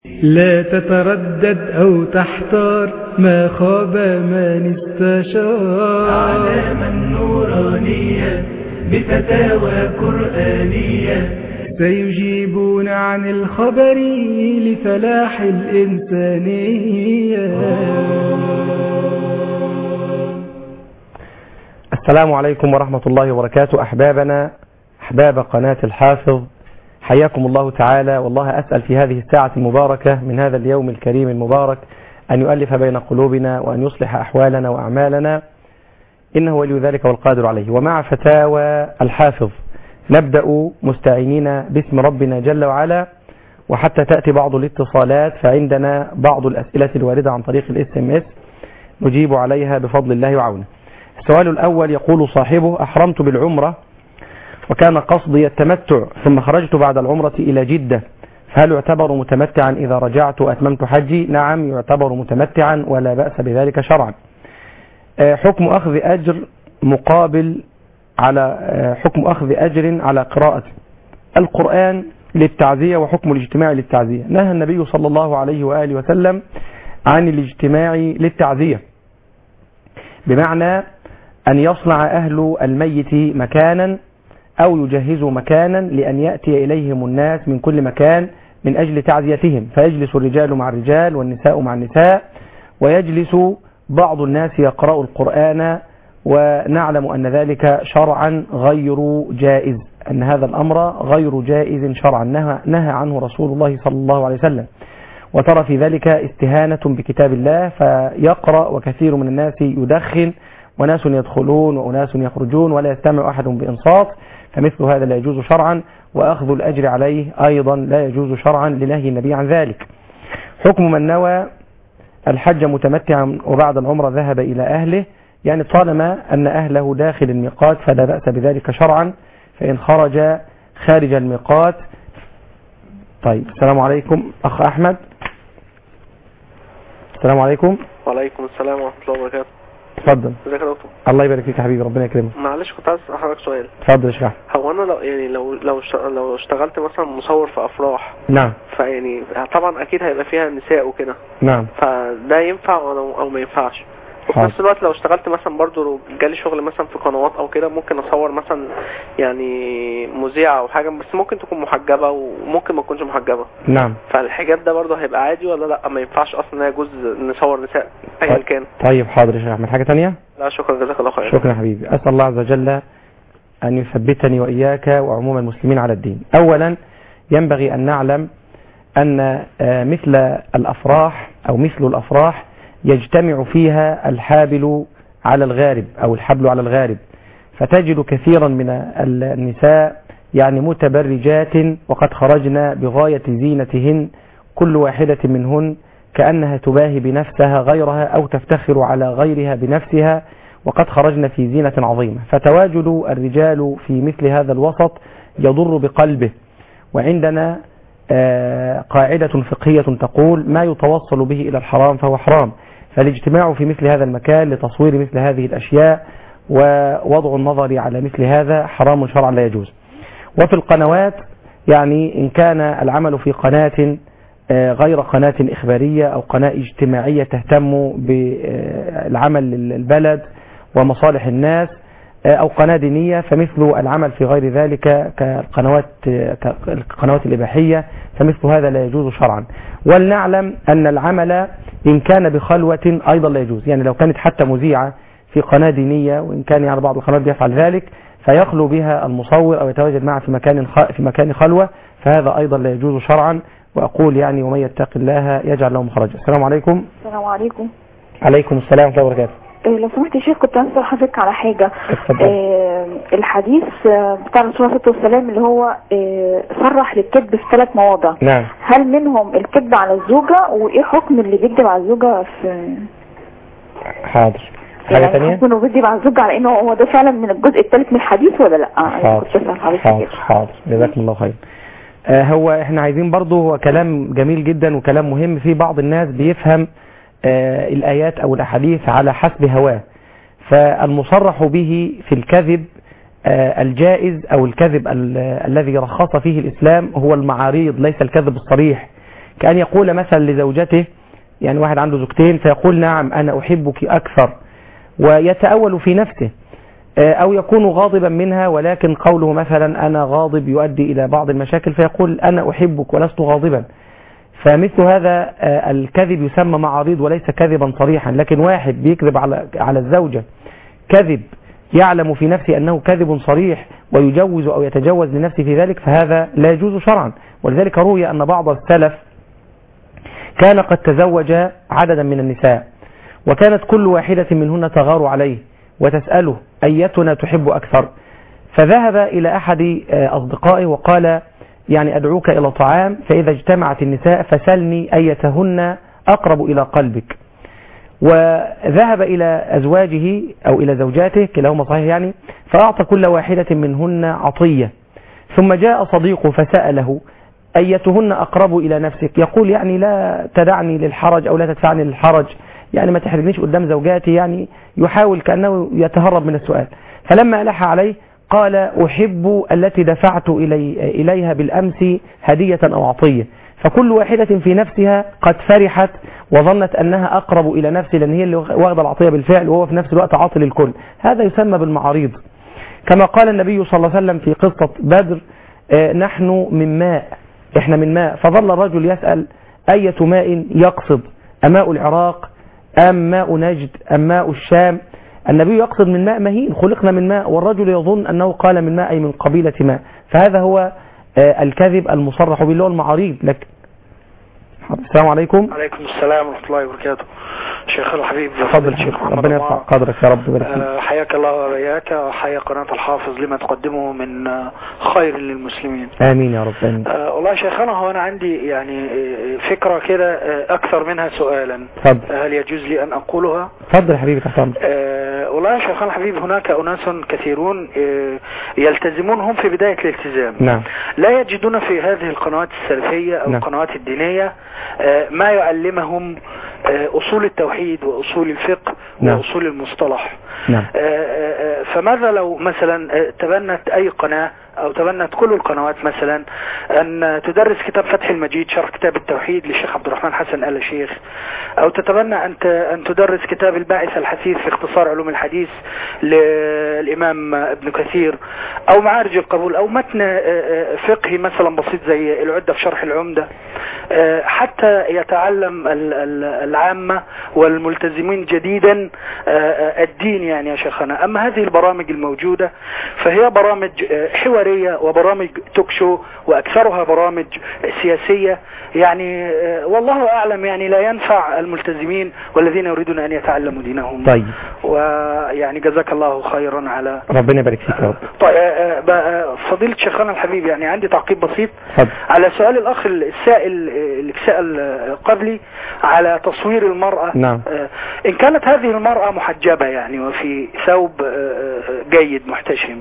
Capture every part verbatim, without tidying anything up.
لا تتردد أو تحتار، ما خاب من استشار. علامة نورانية بفتاوى قرآنية، سيجيبون عن الخبر لفلاح الإنسانية. السلام عليكم ورحمة الله وبركاته. أحبابنا أحباب قناة الحافظ، حياكم الله تعالى. والله أسأل في هذه الساعة المباركة من هذا اليوم الكريم المبارك أن يؤلف بين قلوبنا وأن يصلح أحوالنا وأعمالنا، إنه ولي ذلك والقادر عليه. ومع فتاوى الحافظ نبدأ مستعينين باسم ربنا جل وعلا، وحتى تأتي بعض الاتصالات فعندنا بعض الأسئلة الواردة عن طريق الاس ام اس نجيب عليها بفضل الله وعونه. السؤال الأول يقول صاحبه: أحرمت بالعمرة وكان قصدي التمتع، ثم خرجت بعد العمرة إلى جدة، فهل يعتبر متمتعا إذا رجعت وأتممت حجي؟ نعم، يعتبر متمتعا ولا بأس بذلك شرعا. حكم أخذ أجر مقابل على حكم أخذ أجر على قراءة القرآن للتعزية، وحكم الاجتماع للتعزية. نهى النبي صلى الله عليه وآله وسلم عن الاجتماع للتعزية، بمعنى أن يصنع أهل الميت مكانا أو يجهزوا مكانا لأن يأتي إليهم الناس من كل مكان من أجل تعزيتهم، فيجلس الرجال مع الرجال والنساء مع النساء، ويجلس بعض الناس يقرأ القرآن، ونعلم أن ذلك شرعا غير جائز، أن هذا الأمر غير جائز شرعا، نهى, نهى عنه رسول الله صلى الله عليه وسلم. وترى في ذلك استهانة بكتاب الله، فيقرأ وكثير من الناس يدخن، وناس يدخلون وأناس يخرجون ولا يستمع أحد بإنصات، فمثل هذا لا يجوز شرعا، وأخذ الأجر عليه أيضا لا يجوز شرعا لنهي النبي عن ذلك. حكم من نوى الحج متمتعا وبعد العمرة ذهب إلى أهله، يعني طالما أن أهله داخل الميقات فلا بأس بذلك شرعا، فإن خرج خارج الميقات. طيب، السلام عليكم أخ أحمد. السلام عليكم. وعليكم السلام ورحمة الله وبركاته. اتفضل. ازيك يا دكتور؟ الله يبارك فيك يا حبيبي، ربنا يكرمك. معلش كنت عايز اسال حضرتك سؤال. اتفضل يا شيخ. هو انا لو يعني لو لو لو اشتغلت مثلا مصور في افراح، نعم، فيعني طبعا اكيد هيبقى فيها نساء وكده، نعم، فده ينفع او ما ينفعش؟ وفي حاضر. نفس الوقت لو اشتغلت مثلا برضو جالي شغل مثلا في قنوات او كده، ممكن اصور مثلا يعني مذيعة او حاجة، بس ممكن تكون محجبة وممكن ما تكونش محجبة. نعم. فالحجاب ده برضو هيبقى عادي ولا لا؟ ما ينفعش اصلا يجوز نصور نساء ايا كان؟ طيب حاضر يا شيخ احمد. حاجة تانية؟ لا شكرا، جزاك الله خير. شكرا يا حبيبي. اسال الله عز وجل ان يثبتني واياك وعموم المسلمين على الدين. اولا ينبغي ان نعلم ان مثل الافراح او مثل الافراح يجتمع فيها الحابل على الغارب أو الحبل على الغارب، فتجد كثيرا من النساء يعني متبرجات وقد خرجن بغاية زينتهن، كل واحدة منهن كأنها تباهي بنفسها غيرها أو تفتخر على غيرها بنفسها، وقد خرجن في زينة عظيمة. فتواجد الرجال في مثل هذا الوسط يضر بقلبه. وعندنا قاعدة فقهية تقول: ما يتوصل به إلى الحرام فهو حرام. فالاجتماع في مثل هذا المكان لتصوير مثل هذه الأشياء ووضع النظر على مثل هذا حرام شرعا لا يجوز. وفي القنوات، يعني إن كان العمل في قناة غير قناة إخبارية أو قناة اجتماعية تهتم بالعمل للبلد ومصالح الناس، أو قناة دينية، فمثل العمل في غير ذلك كالقنوات كالقنوات الإباحية، فمثل هذا لا يجوز شرعا. ولنعلم أن العمل إن كان بخلوة أيضا لا يجوز، يعني لو كانت حتى مذيعة في قناة دينية، وإن كان يعني بعض القنوات بيفعل ذلك، فيخلو بها المصور أو يتواجد معها في مكان في مكان خلوة، فهذا أيضا لا يجوز شرعا. وأقول يعني: ومن يتق الله يجعل له مخرجا. السلام عليكم. السلام عليكم. عليكم السلام ورحمة الله وبركاته. لو سمحت يا شيخ، كنت عايز اسال حضرتك على حاجه. آه الحديث بتاع الرسول صلى الله عليه وسلم اللي هو آه صرح للكذب في ثلاث مواضع. نعم. هل منهم الكذب على الزوجه؟ وايه حكم اللي بيكذب على الزوجه في حاضر. حاجه يعني ثانيه؟ حكم انه بيكذب على الزوجه على انه هو ده فعلا من الجزء الثالث من الحديث ولا لا؟ حاضر. كنت اسال حضرتك. حاضر حاضر جزاكم الله خير. آه هو احنا عايزين برضه، هو كلام جميل جدا وكلام مهم. في بعض الناس بيفهم آه الآيات أو الأحاديث على حسب هواه، فالمصرح به في الكذب آه الجائز أو الكذب الذي رخص فيه الإسلام هو المعاريض، ليس الكذب الصريح. كأن يقول مثلا لزوجته، يعني واحد عنده زوجتين فيقول نعم أنا أحبك أكثر ويتأول في نفسه، أو يكون غاضبا منها ولكن قوله مثلا أنا غاضب يؤدي إلى بعض المشاكل فيقول أنا أحبك ولست غاضبا. فمثل هذا الكذب يسمى معارض وليس كذبا صريحا. لكن واحد بيكذب على على الزوجة كذب يعلم في نفسه أنه كذب صريح ويجوز أو يتجوز لنفسه في ذلك، فهذا لا يجوز شرعا. ولذلك روي أن بعض السلف كان قد تزوج عددا من النساء وكانت كل واحدة منهن تغار عليه وتسأله أيتنا تحب أكثر، فذهب إلى أحد أصدقائه وقال يعني أدعوك إلى طعام فإذا اجتمعت النساء فسلني أيتهن أقرب إلى قلبك. وذهب إلى أزواجه أو إلى زوجاته كلاهما صحيح يعني، فأعطى كل واحدة منهن عطية، ثم جاء صديقه فسأله أيتهن أقرب إلى نفسك، يقول يعني لا تدعني للحرج أو لا تدفعني للحرج، يعني ما تحرجنيش قدام زوجاتي، يعني يحاول كأنه يتهرب من السؤال. فلما ألح عليه قال أحب التي دفعت إلي إليها بالأمس هدية أو عطية. فكل واحدة في نفسها قد فرحت وظنت أنها أقرب إلى نفسه لأن هي اللي واخدة العطية بالفعل وهو في نفس الوقت عاطي للكل. هذا يسمى بالمعاريض. كما قال النبي صلى الله عليه وسلم في قصة بدر نحن من ماء، إحنا من ماء، فظل الرجل يسأل أية ماء يقصد، أماء العراق أم ماء نجد أم ماء الشام؟ النبي يقصد من ماء مهين، خلقنا من ماء، والرجل يظن أنه قال من ماء أي من قبيلة ماء. فهذا هو الكذب المصرح به اللي هو المعاريض. لك السلام عليكم. عليكم السلام ورحمة الله وبركاته. شيخ الحبيب تفضل شيخ، ربنا يرفع قدرك يا رب ويبارك فيك. حياك الله وبياك وحيا قناة الحافظ لما تقدمه من خير للمسلمين. آمين يا رب. آمين. أه والله شيخنا هو أنا عندي يعني فكرة كده أكثر منها سؤالا. تفضل. هل يجوز لي أن أقولها؟ تفضل حبيبي تحت أمرك. أه والله يا شيخنا الحبيب هناك أناس كثيرون يلتزمون هم في بداية الالتزام. نعم. لا يجدون في هذه القنوات السلفية أو نعم. القنوات الدينية ما يعلمهم أصول التوحيد وأصول الفقه نعم. وأصول المصطلح. نعم. فماذا لو مثلا تبنت أي قناة أو تبنت كل القنوات مثلا أن تدرس كتاب فتح المجيد شرح كتاب التوحيد للشيخ عبد الرحمن حسن آل شيخ، أو تتبنى أن أن تدرس كتاب الباعث الحثيث في اختصار علوم الحديث للإمام ابن كثير، أو معارج القبول، أو متن فقهي مثلا بسيط زي العدة في شرح العمدة، حتى يتعلم العامة والملتزمين جديدا الدين يعني يا شيخنا. أما هذه البرامج الموجودة فهي برامج حوارية وبرامج توكشو وأكثرها برامج سياسية، يعني والله أعلم يعني لا ينفع الملتزمين والذين يريدون أن يتعلموا دينهم. طيب. ويعني جزاك الله خيرا على ربنا يبارك فيك يا رب. طيب فضيلة شيخنا الحبيب يعني عندي تعقيب بسيط حب. على سؤال الأخ السائل اللي سأل قبلي على تصوير المرأة. نعم. إن كانت هذه المرأة محجبة يعني وفي ثوب جيد محتشم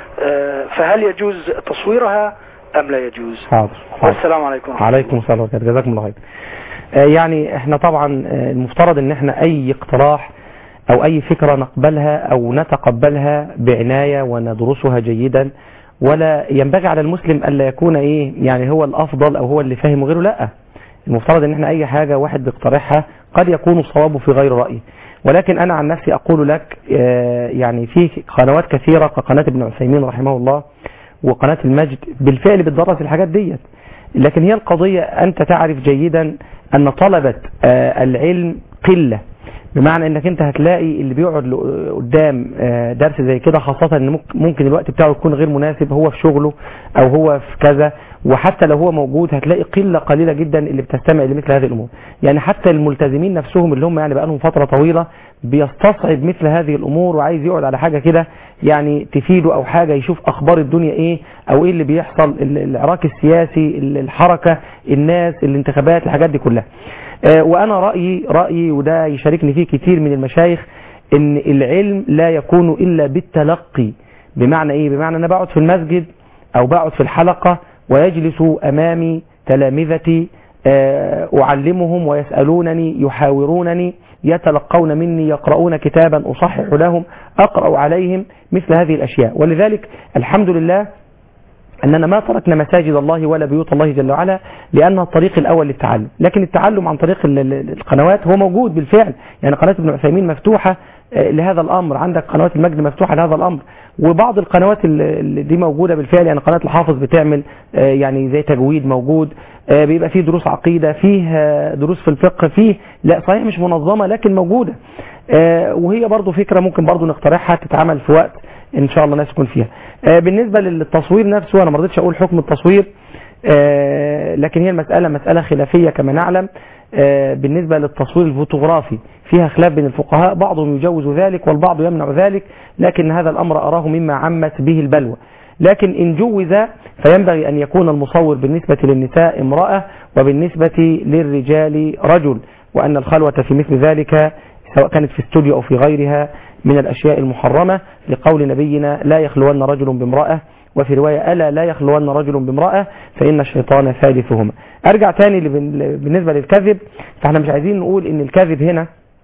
فهل يجوز تصويرها أم لا يجوز؟ حاضر. والسلام عليكم. عليكم السلام ورحمة الله. جزاكم الله خير. يعني احنا طبعا المفترض ان احنا اي اقتراح او اي فكرة نقبلها او نتقبلها بعناية وندرسها جيدا، ولا ينبغي على المسلم الا يكون ايه يعني هو الافضل او هو اللي فاهم وغيره. لا، المفترض ان احنا اي حاجة واحد بيقترحها قد يكون الصواب في غير رأيه. ولكن انا عن نفسي اقول لك يعني في قنوات كثيرة كقناة ابن عثيمين رحمه الله وقناة المجد بالفعل بتدرس الحاجات ديت. لكن هي القضية انت تعرف جيدا ان طلبة العلم قلة، بمعنى انك انت هتلاقي اللي بيقعد قدام درس زي كده، خاصة ان ممكن الوقت بتاعه يكون غير مناسب، هو في شغله او هو في كذا، وحتى لو هو موجود هتلاقي قلة قليلة جدا اللي بتستمع لمثل هذه الامور. يعني حتى الملتزمين نفسهم اللي هم يعني بقى لهم فترة طويلة بيستصعب مثل هذه الامور وعايز يقعد على حاجة كده يعني تفيده او حاجة يشوف اخبار الدنيا ايه او ايه اللي بيحصل، العراك السياسي، الحركة، الناس، الانتخابات، الحاجات دي كلها. وانا رأيي رأيي وده يشاركني فيه كتير من المشايخ ان العلم لا يكون الا بالتلقي. بمعنى ايه؟ بمعنى انا بقعد في المسجد او بقعد في الحلقة ويجلس امامي تلامذتي اعلمهم ويسألونني يحاورونني يتلقون مني يقرؤون كتابا اصحح لهم اقرأ عليهم مثل هذه الاشياء. ولذلك الحمد لله أننا ما تركنا مساجد الله ولا بيوت الله جل وعلا لأنها الطريق الأول للتعلم، لكن التعلم عن طريق القنوات هو موجود بالفعل. يعني قناة ابن عثيمين مفتوحة لهذا الأمر، عندك قنوات المجد مفتوحة لهذا الأمر، وبعض القنوات اللي دي موجودة بالفعل. يعني قناة الحافظ بتعمل يعني زي تجويد موجود، بيبقى فيه دروس عقيدة، فيه دروس في الفقه، فيه لا صحيح مش منظمة لكن موجودة، وهي برضو فكرة ممكن برضو نقترحها تتعمل في وقت ان شاء الله ناس يكون فيها. بالنسبة للتصوير نفسه انا ما رضيتش اقول حكم التصوير، لكن هي المسألة مسألة خلافية كما نعلم. بالنسبة للتصوير الفوتوغرافي فيها خلاف بين الفقهاء، بعضهم يجوز ذلك والبعض يمنع ذلك، لكن هذا الامر اراه مما عمت به البلوى. لكن ان جوز فينبغي ان يكون المصور بالنسبة للنساء امرأة وبالنسبة للرجال رجل، وان الخلوة في مثل ذلك سواء كانت في استوديو او في غيرها من الاشياء المحرمة، لقول نبينا لا يخلون رجل بامرأة، وفي رواية ألا لا يخلون رجل بامرأة فإن الشيطان ثالثهما. أرجع تاني بالنسبة للكذب، فاحنا مش عايزين نقول إن الكذب هنا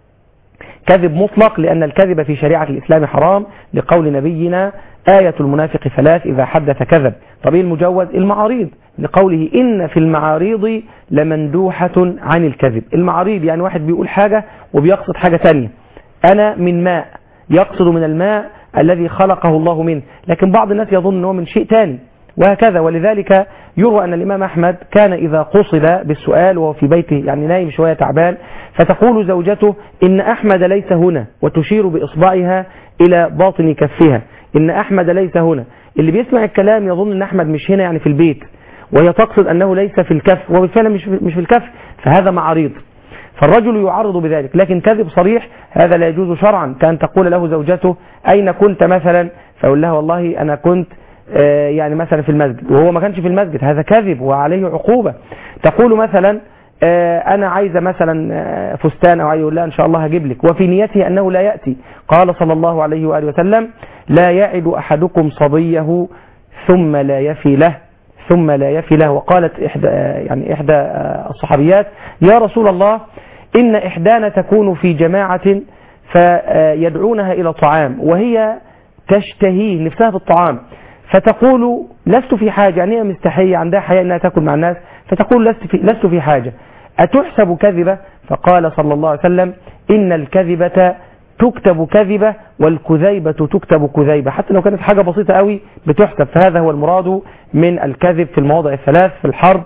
كذب مطلق، لأن الكذب في شريعة الإسلام حرام، لقول نبينا آية المنافق ثلاث إذا حدث كذب. طب المجوز المعاريض، لقوله إن في المعاريض لمندوحة عن الكذب. المعاريض يعني واحد بيقول حاجة وبيقصد حاجة تانية. أنا من ماء، يقصد من الماء الذي خلقه الله منه، لكن بعض الناس يظن أنه من شيء تاني وهكذا. ولذلك يروى أن الإمام أحمد كان إذا قصد بالسؤال وهو في بيته يعني نايم شوية تعبان، فتقول زوجته إن أحمد ليس هنا، وتشير بإصبعها إلى باطن كفها، إن أحمد ليس هنا. اللي بيسمع الكلام يظن أن أحمد مش هنا يعني في البيت، وهي تقصد أنه ليس في الكف، وبالفعل مش مش في الكف، فهذا معارض. فالرجل يعرض بذلك، لكن كذب صريح هذا لا يجوز شرعا. كان تقول له زوجته أين كنت مثلا، فيقول لها والله أنا كنت آه يعني مثلا في المسجد، وهو ما كانش في المسجد، هذا كذب وعليه عقوبة. تقول مثلا آه أنا عايزة مثلا آه فستان، أو يقول لها إن شاء الله هجيب لك، وفي نيته أنه لا يأتي. قال صلى الله عليه وآله وسلم لا يعد أحدكم صبيه ثم لا يفي له ثم لا يفي له. وقالت إحدى يعني إحدى الصحابيات يا رسول الله إن إحدانا تكون في جماعة فيدعونها إلى طعام وهي تشتهيه، نفسها في الطعام، فتقول لست في حاجة، يعني هي مستحية عندها حياة أنها تأكل مع الناس، فتقول لست في, لست في حاجة، أتحسب كذبة؟ فقال صلى الله عليه وسلم إن الكذبة تكتب كذبة والكذيبة تكتب كذيبة، حتى لو كانت حاجة بسيطة قوي بتحسب. فهذا هو المراد من الكذب في المواضع الثلاث، في الحرب،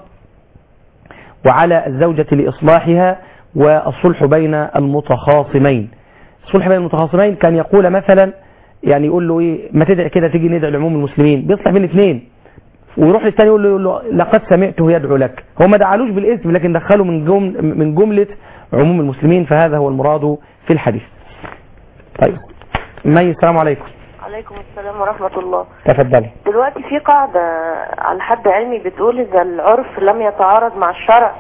وعلى الزوجة لإصلاحها، والصلح بين المتخاصمين. الصلح بين المتخاصمين كان يقول مثلا يعني يقول له ايه ما تدعي كده تيجي ندعي لعموم المسلمين، بيصلح بين اثنين، ويروح للثاني يقول له, يقول له لقد سمعته يدعو لك. هو ما دعالوش بالاسم لكن دخله من جمل من جملة عموم المسلمين، فهذا هو المراد في الحديث. طيب مي السلام عليكم. عليكم السلام ورحمة الله. تفضلي. دلوقتي في قاعدة على حد علمي بتقول إذا العرف لم يتعارض مع الشرع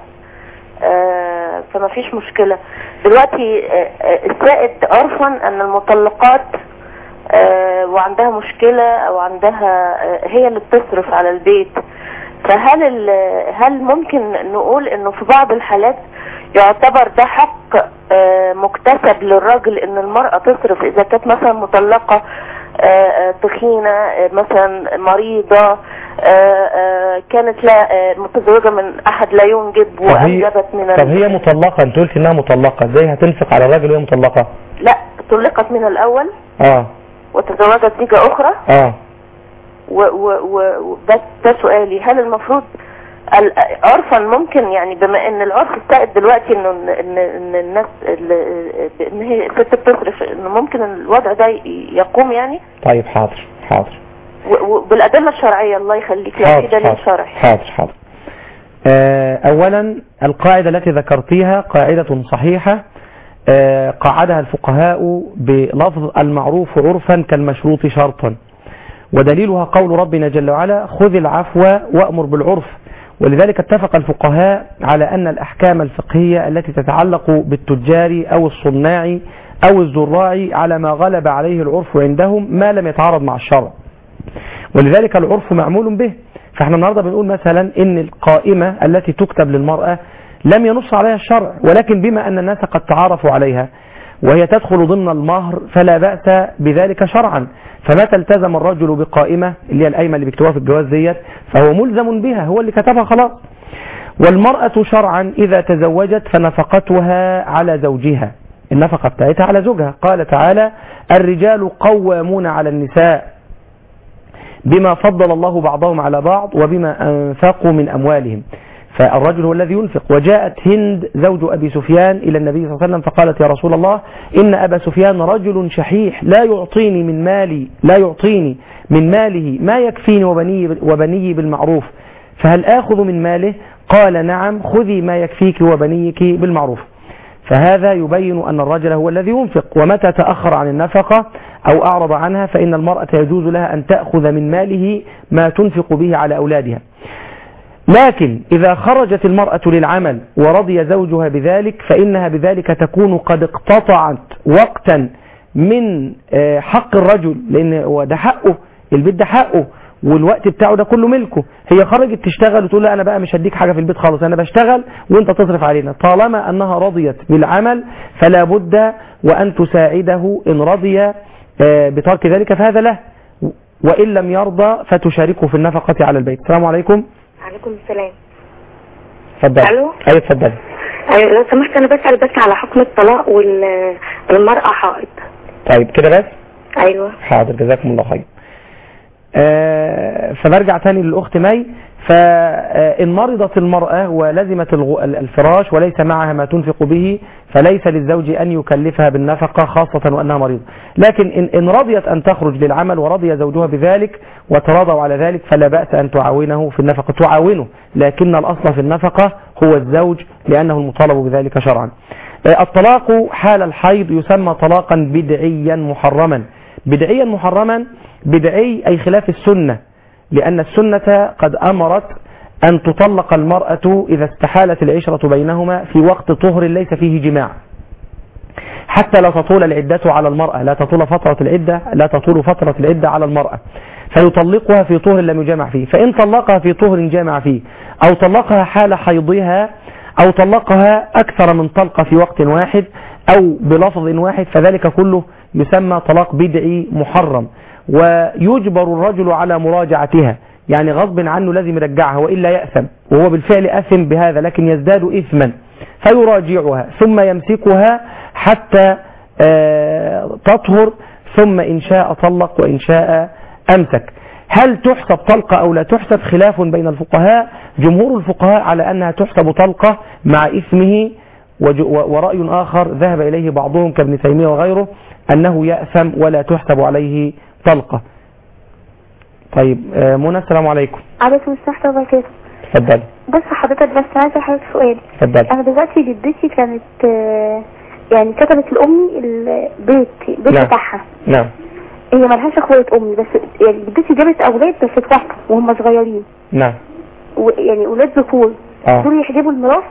آه فما فيش مشكلة. دلوقتي آه السائد عرفا أن المطلقات آه وعندها مشكلة أو عندها آه هي اللي بتصرف على البيت، فهل هل ممكن نقول إنه في بعض الحالات يعتبر ده حق آه مكتسب للراجل إن المرأة تصرف إذا كانت مثلا مطلقة آه تخينة آه مثلا مريضة آه آه كانت لا آه متزوجة من أحد لا ينجب وأنجبت من طب هي مطلقة، انت قلت إنها مطلقة، ازاي هتنفق على الراجل وهي مطلقة؟ لا طلقت من الأول اه وتزوجت زوجة أخرى اه و و و بس ده سؤالي، هل المفروض عرفا ممكن يعني بما ان العرف السائد دلوقتي انه ان ان الناس ان هي الست بتصرف انه ممكن الوضع ده يقوم يعني؟ طيب حاضر حاضر وبالأدلة الشرعية الله يخليك، حاضر في دليل شرعي. حاضر حاضر. اولا القاعدة التي ذكرتيها قاعدة صحيحة قاعدها الفقهاء بلفظ المعروف عرفا كالمشروط شرطا، ودليلها قول ربنا جل وعلا خذ العفو وأمر بالعرف. ولذلك اتفق الفقهاء على أن الأحكام الفقهية التي تتعلق بالتجار أو الصناع أو الزراع على ما غلب عليه العرف عندهم ما لم يتعارض مع الشرع، ولذلك العرف معمول به. فاحنا النهاردة بنقول مثلا إن القائمة التي تكتب للمرأة لم ينص عليها الشرع، ولكن بما أن الناس قد تعارفوا عليها وهي تدخل ضمن المهر فلا بأس بذلك شرعا. فمتى التزم الرجل بقائمة اللي هي القايمة اللي بيكتبوها في الجواز ديت فهو ملزم بها، هو اللي كتبها خلاص. والمرأة شرعا إذا تزوجت فنفقتها على زوجها، النفقة بتاعتها على زوجها. قال تعالى الرجال قوامون على النساء بما فضل الله بعضهم على بعض وبما أنفقوا من أموالهم. فالرجل هو الذي ينفق. وجاءت هند زوج أبي سفيان إلى النبي صلى الله عليه وسلم فقالت يا رسول الله إن أبا سفيان رجل شحيح لا يعطيني من مالي لا يعطيني من ماله ما يكفيني وبني, وبني بالمعروف، فهل آخذ من ماله؟ قال نعم خذي ما يكفيك وبنيك بالمعروف. فهذا يبين أن الرجل هو الذي ينفق، ومتى تأخر عن النفقة أو أعرض عنها فإن المرأة يجوز لها أن تأخذ من ماله ما تنفق به على أولادها. لكن إذا خرجت المرأة للعمل ورضي زوجها بذلك فإنها بذلك تكون قد اقتطعت وقتا من حق الرجل، لأن ده حقه، البيت ده حقه والوقت بتاعه ده كله ملكه. هي خرجت تشتغل وتقول لا أنا بقى مش هديك حاجة في البيت خالص، أنا بشتغل وانت تصرف علينا. طالما أنها رضيت بالعمل فلا بد وأن تساعده إن رضي بترك ذلك فهذا له، وإن لم يرضى فتشاركه في النفقة على البيت. السلام عليكم. عليكم السلام. اتفضل. الو. ايوه اتفضل. ايوه لو سمحت انا بسأل بس على حكم الطلاق والمرأة حائض. طيب كده بس. ايوه حاضر جزاكم الله خير. آه فنرجع تاني للأخت مي. فإن مرضت المرأة ولزمت الفراش وليس معها ما تنفق به فليس للزوج أن يكلفها بالنفقة خاصة وأنها مريضة. لكن إن, إن رضيت أن تخرج للعمل ورضي زوجها بذلك وتراضوا على ذلك فلا بأس أن تعاونه في النفقة، تعاونه، لكن الأصل في النفقة هو الزوج لأنه المطالب بذلك شرعا. الطلاق حال الحيض يسمى طلاقا بدعيا محرما. بدعيا محرما، بدعي أي خلاف السنة، لأن السنة قد أمرت أن تطلق المرأة إذا استحالت العشرة بينهما في وقت طهر ليس فيه جماع، حتى لا تطول العدة على المرأة، لا تطول فترة العدة لا تطول فترة العدة على المرأة، فيطلقها في طهر لم يجامع فيه. فإن طلقها في طهر جامع فيه أو طلقها حال حيضها أو طلقها أكثر من طلقة في وقت واحد أو بلفظ واحد فذلك كله يسمى طلاق بدعي محرم. ويجبر الرجل على مراجعتها، يعني غصب عنه لازم يرجعها وإلا يأثم، وهو بالفعل أثم بهذا لكن يزداد إثما، فيراجعها ثم يمسكها حتى تطهر، ثم إن شاء طلق وإن شاء أمسك. هل تحسب طلقة أو لا تحسب؟ خلاف بين الفقهاء. جمهور الفقهاء على أنها تحسب طلقة مع إثمه، ورأي آخر ذهب إليه بعضهم كابن تيمية وغيره أنه يأثم ولا تحسب عليه طلقة. طيب منى السلام عليكم. عليكم السلام وبركاته. اتفضل. بس حضرتك بس عايزه حضرتك سؤال. اتفضل. انا دلوقتي جدتي كانت يعني كتبت لامي البيت البيت نعم. بتاعها. نعم. هي مالهاش اخوات امي، بس يعني جدتي جابت اولاد بس اتوفوا وهم صغيرين. نعم. يعني اولاد ذكور. اه. دول يحجبوا الميراث؟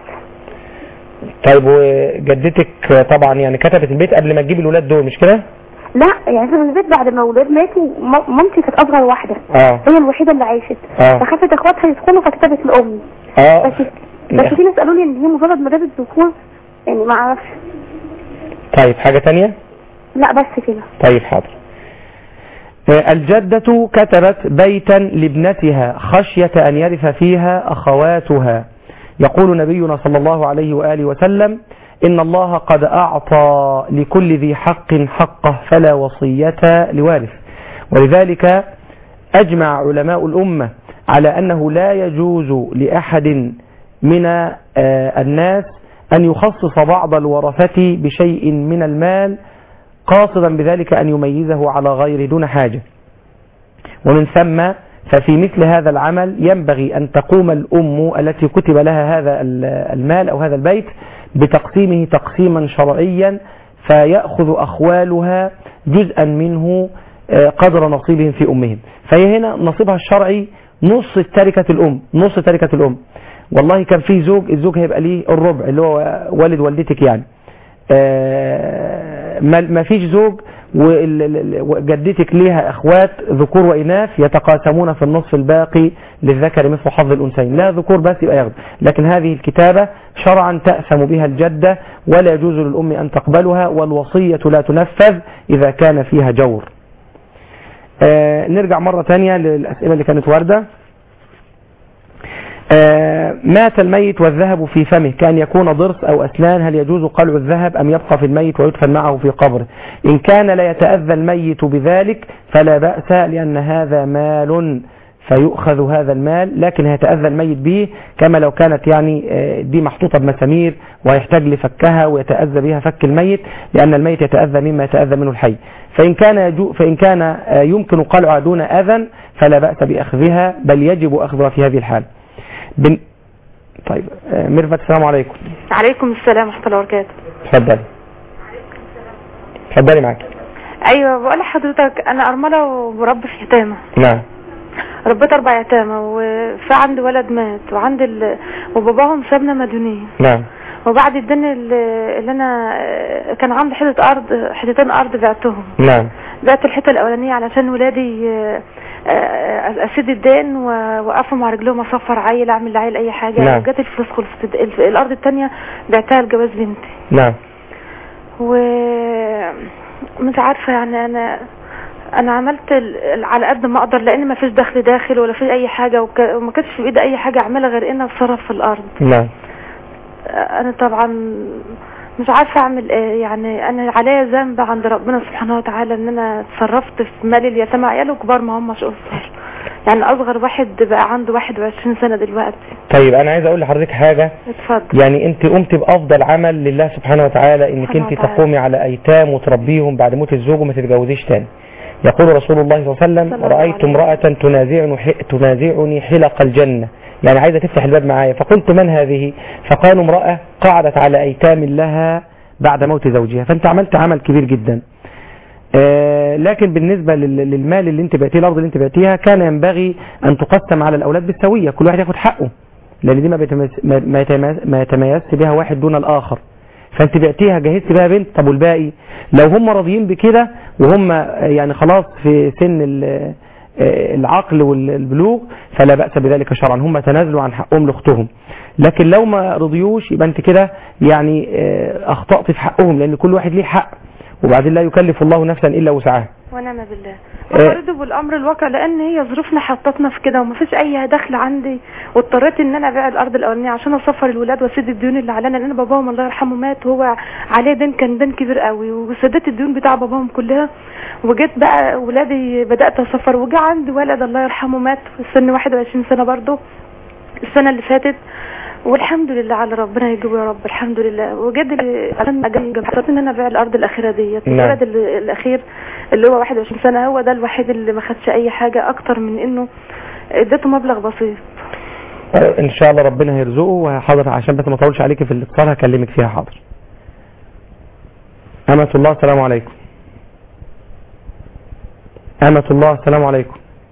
طيب وجدتك طبعا يعني كتبت البيت قبل ما تجيب الولاد دول مش كده؟ لا يعني كتبت البيت بعد ما اولاد ماتوا، مامتي كانت اصغر واحده. اه. هي الوحيده اللي عاشت. اه. فخافت اخواتها يدخلوا فكتبت لامي. اه. بس بس في ناس قالوا لي ان هي مجرد ما جابت ذكور، يعني ما اعرفش. طيب حاجه ثانيه؟ لا بس كده. طيب حاضر. الجدة كتبت بيتا لابنتها خشية أن يرث فيها أخواتها. يقول نبينا صلى الله عليه وآله وسلم إن الله قد أعطى لكل ذي حق حقه فلا وصية لوارث. ولذلك أجمع علماء الأمة على أنه لا يجوز لأحد من الناس أن يخصص بعض الورثة بشيء من المال قاصدا بذلك أن يميزه على غيره دون حاجة. ومن ثم ففي مثل هذا العمل ينبغي أن تقوم الأم التي كتب لها هذا المال أو هذا البيت بتقسيمه تقسيما شرعيا، فيأخذ أخوالها جزءا منه قدر نصيبهم في أمهم. فهي هنا نصيبها الشرعي نص تركة الأم، نص تركة الأم. والله كان فيه زوج، الزوج هيبقى ليه الربع اللي هو والد والدتك يعني. ما فيش زوج وجدتك ليها اخوات ذكور واناث يتقاسمون في النصف الباقي للذكر مثل حظ الانثيين، لا ذكور بس يبقى ياخذ. لكن هذه الكتابة شرعا تأثم بها الجدة ولا يجوز للأم أن تقبلها، والوصية لا تنفذ إذا كان فيها جور. آه نرجع مرة ثانية للأسئلة اللي كانت واردة. آه مات الميت والذهب في فمه كان يكون ضرس أو أسنان، هل يجوز قلع الذهب أم يبقى في الميت ويدفن معه في قبره؟ إن كان لا يتأذى الميت بذلك فلا بأس، لأن هذا مال فيؤخذ هذا المال، لكن هيتأذى الميت به كما لو كانت يعني دي محطوطة بمسامير ويحتاج لفكها ويتأذى بها فك الميت، لأن الميت يتأذى مما يتأذى منه الحي. فإن كان فإن كان يمكن قلعها دون أذى فلا بأس بأخذها، بل يجب أخذها في هذه الحال. بن... طيب ميرفت السلام عليكم. عليكم السلام ورحمة الله وبركاته. اتفضلي. اتفضلي معاكي. أيوة بقول لحضرتك أنا أرملة ومربي في يتامى. نعم. ربيت اربع يتامى وفي عندي ولد مات وعندي ال... وباباهم سابنا مديونين. نعم. وبعد الدين اللي انا كان عندي حته ارض حتتين ارض بعتهم. نعم. بعت الحته الاولانيه علشان ولادي اسد الدين ووقفوا مع رجلهم اصفر عيل اعمل لعيل اي حاجه. نعم. وجت الفلوس خلصت. الارض الثانيه بعتها لجواز بنتي. نعم. ومش عارفه يعني انا انا عملت على قد ما اقدر لان ما فيش دخل داخل ولا في اي حاجه وما كانش في ايدي اي حاجه اعملها غير ان اتصرف في الارض. نعم. انا طبعا مش عارفه اعمل ايه، يعني انا عليا ذنب عند ربنا سبحانه وتعالى ان انا اتصرفت في مال اليتامى، عياله كبار ما هماش قصر، يعني اصغر واحد بقى عنده واحد وعشرين سنه دلوقتي. طيب انا عايز اقول لحضرتك حاجه. اتفضل. يعني انت قمت بافضل عمل لله سبحانه وتعالى انك انت تقومي على ايتام وتربيهم بعد موت الزوج وما تتجوزيش تاني. يقول رسول الله صلى الله عليه وسلم: رأيت امرأة تنازعني تنازعني حلق الجنة، يعني عايزة تفتح الباب معايا. فقلت: من هذه؟ فقالوا: امرأة قعدت على ايتام لها بعد موت زوجها. فانت عملت عمل كبير جدا. آه لكن بالنسبة للمال اللي انت بعتيه، الارض اللي انت بعتيها، كان ينبغي ان تقسم على الاولاد بالسوية، كل واحد ياخد حقه، لان دي ما بيتميز ما يتميز ما يتميز بها واحد دون الاخر. فانت بعتيها جهزت بها بنت، طب والباقي؟ لو هم راضيين بكده وهم يعني خلاص في سن العقل والبلوغ فلا بأس بذلك شرعا، هم تنازلوا عن حقهم لاختهم. لكن لو ما رضيوش يبقى انت كده يعني اخطأت في حقهم، لان كل واحد ليه حق، وبعدين لا يكلف الله نفسا الا وسعها. ونعم بالله. وارد بالامر الواقع لان هي ظروفنا حطتنا في كده ومفيش اي دخل عندي، واضطريت ان انا ابيع الارض الاولانيه عشان اصفر الولاد واسد الديون اللي علينا، لان باباهم الله يرحمه مات وهو عليه دين، كان دين كبير قوي، وسددت الديون بتاع باباهم كلها. وجيت بقى ولادي بدات اصفر، وجا عندي ولد الله يرحمه مات في سن واحد وعشرين سنه برضه السنه اللي فاتت، والحمد لله على ربنا يجيبه يا رب، الحمد لله. وجد حصلت ان انا ابيع الارض الاخيره ديت. الولد الاخير اللي هو واحد وعشرين سنه هو ده الوحيد اللي ما خدش اي حاجه اكتر من انه اديته مبلغ بسيط. ان شاء الله ربنا هيرزقه. وحاضر عشان بس ما اطولش عليكي في الاتصال هكلمك فيها. حاضر. أمة الله السلام عليكم. أمة الله السلام عليكم.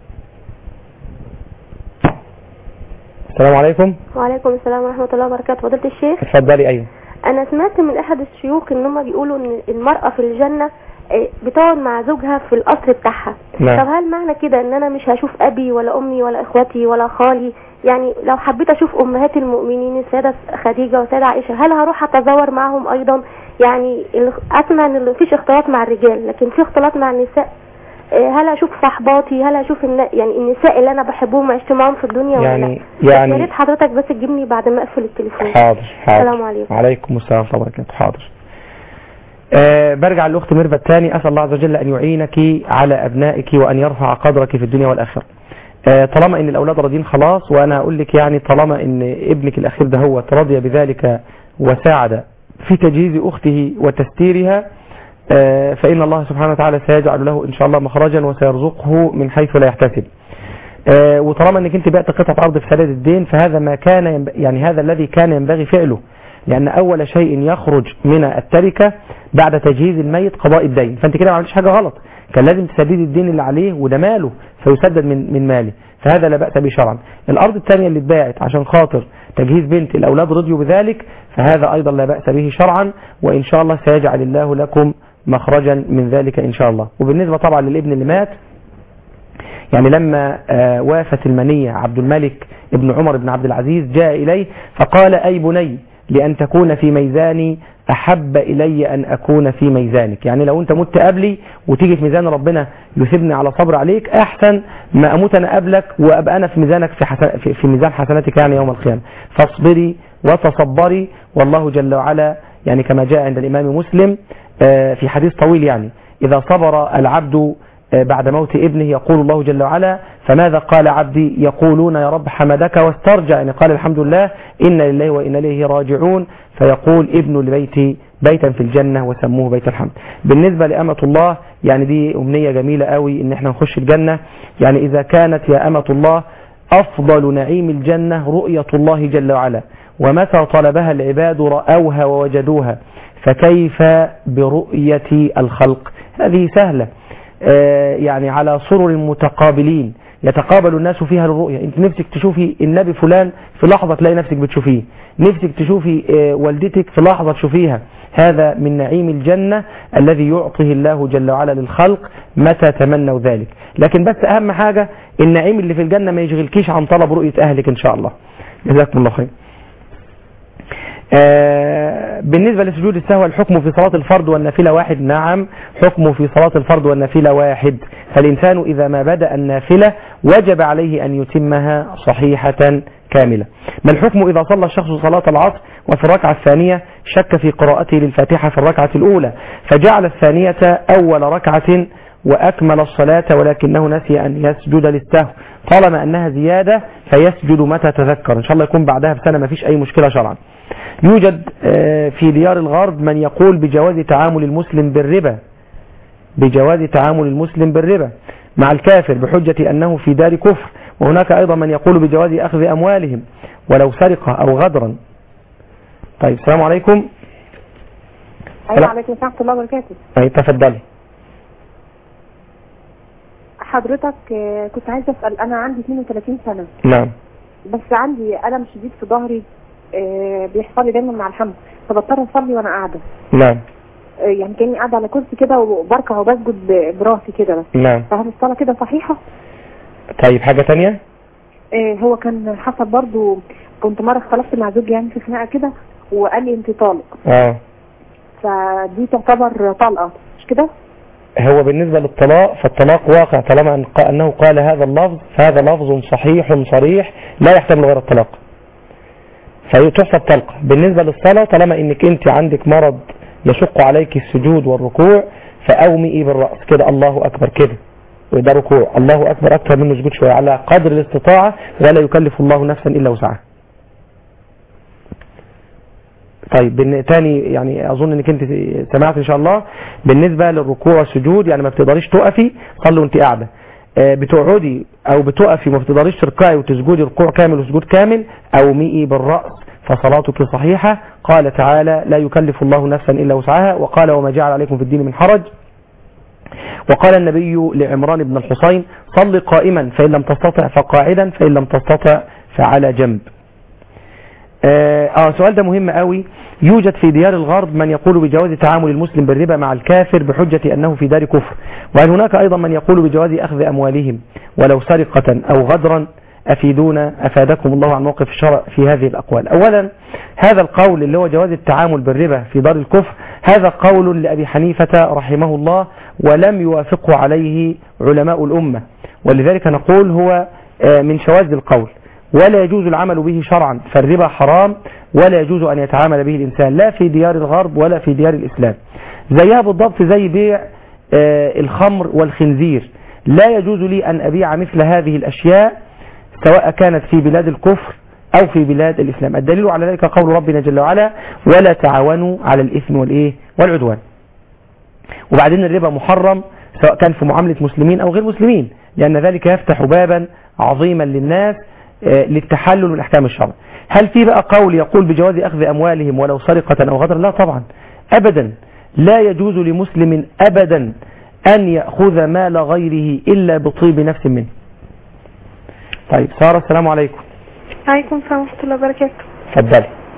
السلام عليكم. وعليكم السلام ورحمة الله وبركاته. فضيلة الشيخ اتفضلي. ايوه انا سمعت من احد الشيوخ ان هم بيقولوا ان المرأة في الجنة بتقعد مع زوجها في القصر بتاعها. نعم. طب هل معنى كده ان انا مش هشوف ابي ولا امي ولا اخواتي ولا خالي؟ يعني لو حبيت اشوف امهات المؤمنين السيدة خديجة والسيدة عائشة هل هروح اتزور معهم ايضا؟ يعني اسمع ان مفيش اختلاط مع الرجال لكن في اختلاط مع النساء، هل اشوف صحباتي؟ هل اشوف الن... يعني النساء اللي انا بحبهم وعشت معاهم في الدنيا يعني ولا لا؟ يعني يا ريت حضرتك بس تجيبني بعد ما اقفل التليفون. حاضر حاضر. السلام عليكم. وعليكم السلام ورحمه الله وبركاته. حاضر. أه برجع للاخت ميرفت تاني. اسال الله عز وجل ان يعينك على ابنائك وان يرفع قدرك في الدنيا والاخره. أه طالما ان الاولاد راضيين خلاص، وانا اقول لك يعني طالما ان ابنك الاخير ده هو رضي بذلك وساعد في تجهيز اخته وتستيرها، أه فإن الله سبحانه وتعالى سيجعل له إن شاء الله مخرجا وسيرزقه من حيث لا يحتسب. أه وطالما أنك أنت بعت قطعة أرض في سداد الدين فهذا ما كان ينب... يعني هذا الذي كان ينبغي فعله، لأن أول شيء يخرج من التركة بعد تجهيز الميت قضاء الدين، فأنت كده ما عملتش حاجة غلط، كان لازم تسدد الدين اللي عليه وده ماله فيسدد من من ماله، فهذا لا بأس به شرعا. الأرض الثانية اللي اتباعت عشان خاطر تجهيز بنت الأولاد رضيوا بذلك فهذا أيضا لا بأس به شرعا، وإن شاء الله سيجعل الله لكم مخرجا من ذلك إن شاء الله. وبالنسبة طبعا للابن اللي مات، يعني لما وافت المنية عبد الملك ابن عمر بن عبد العزيز جاء إليه فقال: أي بني، لأن تكون في ميزاني أحب إلي أن أكون في ميزانك. يعني لو أنت مت قبلي وتيجي في ميزان ربنا يثبني على صبر عليك، أحسن ما أموت أنا قبلك وأبقى أنا في ميزانك في, حسن في, في ميزان حسناتك يعني يوم القيامة. فاصبري وتصبري، والله جل وعلا يعني كما جاء عند الإمام مسلم في حديث طويل، يعني إذا صبر العبد بعد موت ابنه يقول الله جل وعلا: فماذا قال عبدي؟ يقولون يا رب حمدك واسترجع، يعني قال الحمد لله إن لله وإن إليه راجعون، فيقول ابن لبيتي بيتا في الجنة وسموه بيت الحمد. بالنسبة لأمة الله، يعني دي أمنية جميلة قوي إن احنا نخش الجنة. يعني إذا كانت يا أمة الله أفضل نعيم الجنة رؤية الله جل وعلا، ومتى طلبها العباد رأوها ووجدوها، فكيف برؤية الخلق؟ هذه سهلة، يعني على سرر متقابلين يتقابل الناس فيها الرؤية. انت نفسك تشوفي النبي فلان، في لحظة تلاقي نفسك بتشوفيه. نفسك تشوفي والدتك، في لحظة تشوفيها. هذا من نعيم الجنة الذي يعطيه الله جل وعلا للخلق متى تمنوا ذلك. لكن بس أهم حاجة النعيم اللي في الجنة ما يشغلكيش عن طلب رؤية أهلك إن شاء الله. جزاكم الله خير. آه بالنسبة لسجود السهو، الحكم في صلاة الفرض والنافلة واحد. نعم، حكمه في صلاة الفرض والنافلة واحد. فالإنسان إذا ما بدأ النافلة وجب عليه أن يتمها صحيحة كاملة. ما الحكم إذا صلى الشخص صلاة العصر وفي الركعة الثانية شك في قراءته للفاتحة في الركعة الأولى، فجعل الثانية أول ركعة وأكمل الصلاة، ولكنه نسي أن يسجد للسهو، طالما أنها زيادة فيسجد متى تذكر، إن شاء الله يكون بعدها بسنة، ما فيش أي مشكلة شرعا. يوجد في ديار الغرب من يقول بجواز تعامل المسلم بالربا بجواز تعامل المسلم بالربا مع الكافر بحجة أنه في دار كفر، وهناك أيضا من يقول بجواز أخذ أموالهم ولو سرقة أو غدرا. طيب، السلام عليكم. السلام عليكم ورحمة الله وبركاته. أي تفضلي. حضرتك كنت عايزة أسأل، أنا عندي اثنين وثلاثين سنة. نعم. بس عندي ألم شديد في ظهري بيحصل لي دايما مع الحمل، فبضطر أصلي وأنا قاعدة. نعم. يعني كأني قاعدة على كرسي كده وبركع وبسجد براسي كده بس. نعم. فهل الصلاة كده صحيحة؟ طيب، حاجة تانية؟ هو كان حصل برضو، كنت مرة اختلفت مع زوجي يعني في خناقة كده وقال لي انت طالق. اه فدي تعتبر طلقة مش كده؟ هو بالنسبة للطلاق فالطلاق واقع طالما أنه قال هذا اللفظ، فهذا لفظ صحيح صريح لا يحتمل غير الطلاق، فيتحسب طلقة. بالنسبة للصلاة طالما انك انت عندك مرض يشق عليك السجود والركوع، فأومئي بالرأس كده الله أكبر كده، وده ركوع الله أكبر أكثر منه سجود شوية على قدر الاستطاعة، ولا يكلف الله نفسا إلا وسعها. طيب، تاني يعني أظن أنك أنت سمعت إن شاء الله. بالنسبة للركوع والسجود، يعني ما بتقدريش تقفي صلي وأنت قاعدة، بتقعدي أو بتقفي ما بتقدريش تركعي وتسجدي ركوع كامل وسجود كامل، أومئي بالرأس فصلاتك صحيحة. قال تعالى لا يكلف الله نفسا إلا وسعها، وقال وما جعل عليكم في الدين من حرج. وقال النبي لعمران بن الحصين صل قائما فإن لم تستطع فقاعدا فإن لم تستطع فعلى جنب. آه, آه سؤال ده مهم قوي. يوجد في ديار الغرب من يقول بجواز تعامل المسلم بالربا مع الكافر بحجة أنه في دار كفر، وهل هناك أيضا من يقول بجواز أخذ أموالهم ولو سرقة أو غدرا؟ أفيدونا أفادكم الله عن موقف الشرع في هذه الأقوال. أولا، هذا القول اللي هو جواز التعامل بالربا في دار الكفر، هذا قول لأبي حنيفة رحمه الله، ولم يوافقه عليه علماء الأمة، ولذلك نقول هو من شواذ القول، ولا يجوز العمل به شرعا، فالربا حرام ولا يجوز أن يتعامل به الإنسان لا في ديار الغرب ولا في ديار الإسلام. زيها بالضبط زي بيع الخمر والخنزير، لا يجوز لي أن أبيع مثل هذه الأشياء سواء كانت في بلاد الكفر أو في بلاد الإسلام. الدليل على ذلك قول ربنا جل وعلا ولا تعاونوا على الإثم والإيه والعدوان. وبعدين الربا محرم سواء كان في معاملة مسلمين أو غير مسلمين، لأن ذلك يفتح بابا عظيما للناس للتحلل من أحكام الشرع. هل في بقى قول يقول بجواز أخذ أموالهم ولو سرقة أو غدرا؟ لا طبعا أبدا، لا يجوز لمسلم أبدا أن يأخذ مال غيره إلا بطيب نفس منه. طيب، سارة السلام عليكم. عليكم السلام ورحمة الله وبركاته. اتفضلي.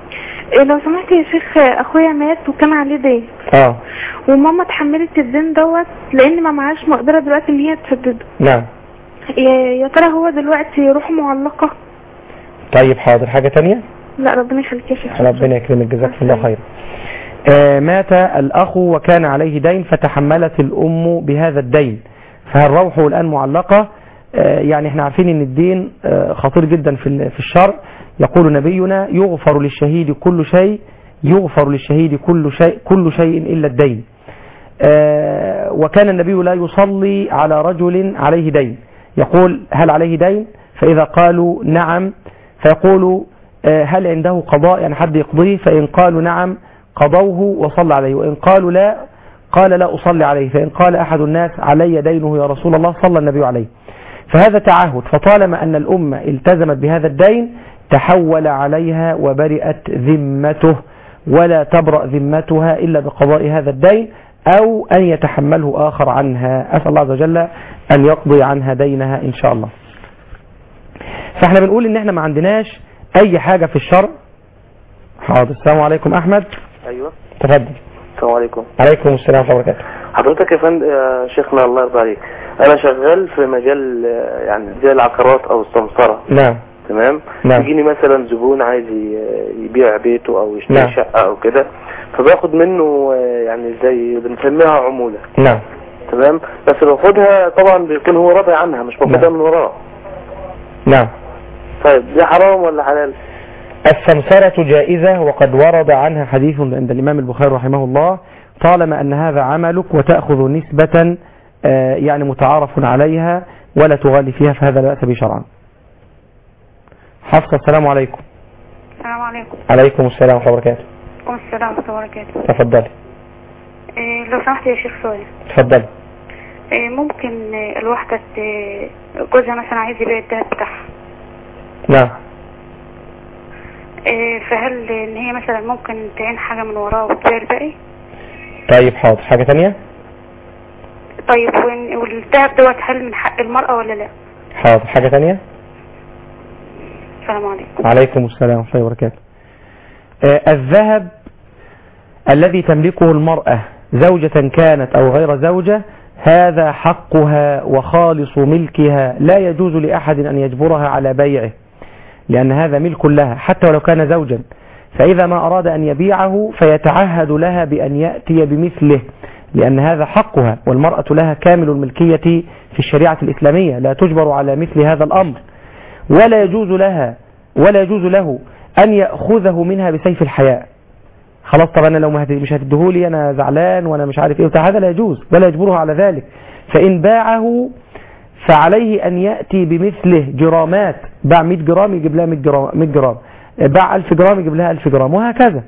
إيه لو سمحت يا شيخ، اخويا مات وكان عليه دين اه وماما اتحملت الدين دوت لان ما معاش مقدره دلوقتي ان هي تسدده. نعم. يا ترى هو دلوقتي روحه معلقه؟ طيب حاضر. حاجة تانية؟ لا ربنا يخليك يا شيخ. ربنا يكرمك، جزاك الله خير. آه مات الأخ وكان عليه دين فتحملت الأم بهذا الدين، فهل روحه الآن معلقة؟ آه يعني احنا عارفين ان الدين آه خطير جدا في في الشرع. يقول نبينا يغفر للشهيد كل شيء، يغفر للشهيد كل شيء كل شيء إلا الدين. آه وكان النبي لا يصلي على رجل عليه دين، يقول هل عليه دين؟ فإذا قالوا نعم فيقول آه هل عنده قضاء، يعني حد يقضيه؟ فإن قالوا نعم قضوه وصلى عليه، وإن قالوا لا قال لا أصلي عليه، فإن قال أحد الناس علي دينه يا رسول الله صلى النبي عليه. فهذا تعهد، فطالما أن الأمة التزمت بهذا الدين تحول عليها وبرئت ذمته، ولا تبرأ ذمتها إلا بقضاء هذا الدين أو أن يتحمله آخر عنها. أسأل الله عز وجل أن يقضي عنها دينها إن شاء الله. فاحنا بنقول إن احنا ما عندناش أي حاجة في الشرع. حاضر. السلام عليكم أحمد. أيوة تفضل. السلام عليكم. عليكم السلام ورحمة الله وبركاته. حضرتك يا فندم يا شيخنا الله يرضى عليك، أنا شغال في مجال يعني زي العقارات أو السمسرة. نعم. تمام. نعم. يجيني مثلا زبون عايز يبيع بيته أو يشتري نعم. شقة أو كده، فباخد منه يعني زي بنسميها عمولة. نعم. تمام. بس باخدها طبعا بيكون هو راضي عنها، مش باخدها نعم. من وراه. نعم. طيب دي حرام ولا حلال؟ السمسرة جائزة، وقد ورد عنها حديث عند الإمام البخاري رحمه الله، طالما أن هذا عملك وتأخذ نسبة يعني متعارف عليها ولا تغالي فيها فهذا لا بأس به شرعا. حفصة السلام عليكم. السلام عليكم. عليكم السلام ورحمة الله وبركاته. وعليكم السلام ورحمة الله وبركاته. تفضلي. إيه لو سمحت يا شيخ سؤال. تفضلي. إيه ممكن الواحدة جوزها مثلا عايز يبيع الدهب بتاعها. نعم. إيه فهل ان هي مثلا ممكن تعين حاجة من وراه وتبيع الباقي؟ طيب حاضر. حاجة تانية؟ طيب والذهب دوت هل من حق المرأة ولا لا؟ حاضر. حاجة تانية؟ السلام عليكم. عليكم السلام ورحمة الله وبركاته. آه الذهب الذي تملكه المرأة زوجة كانت أو غير زوجة هذا حقها وخالص ملكها، لا يجوز لأحد أن يجبرها على بيعه، لأن هذا ملك لها حتى ولو كان زوجا. فإذا ما أراد أن يبيعه فيتعهد لها بأن يأتي بمثله، لأن هذا حقها، والمرأة لها كامل الملكية في الشريعة الإسلامية، لا تجبر على مثل هذا الأمر، ولا يجوز لها ولا يجوز له أن يأخذه منها بسيف الحياء. خلاص طب أنا لو مش هتدهولي أنا زعلان وأنا مش عارف إيه وبتاع، هذا لا يجوز ولا يجبرها على ذلك. فإن باعه فعليه أن يأتي بمثله جرامات، باع مئة جرام يجيب لها مئة جرام، باع ألف جرام يجيب لها ألف جرام، وهكذا.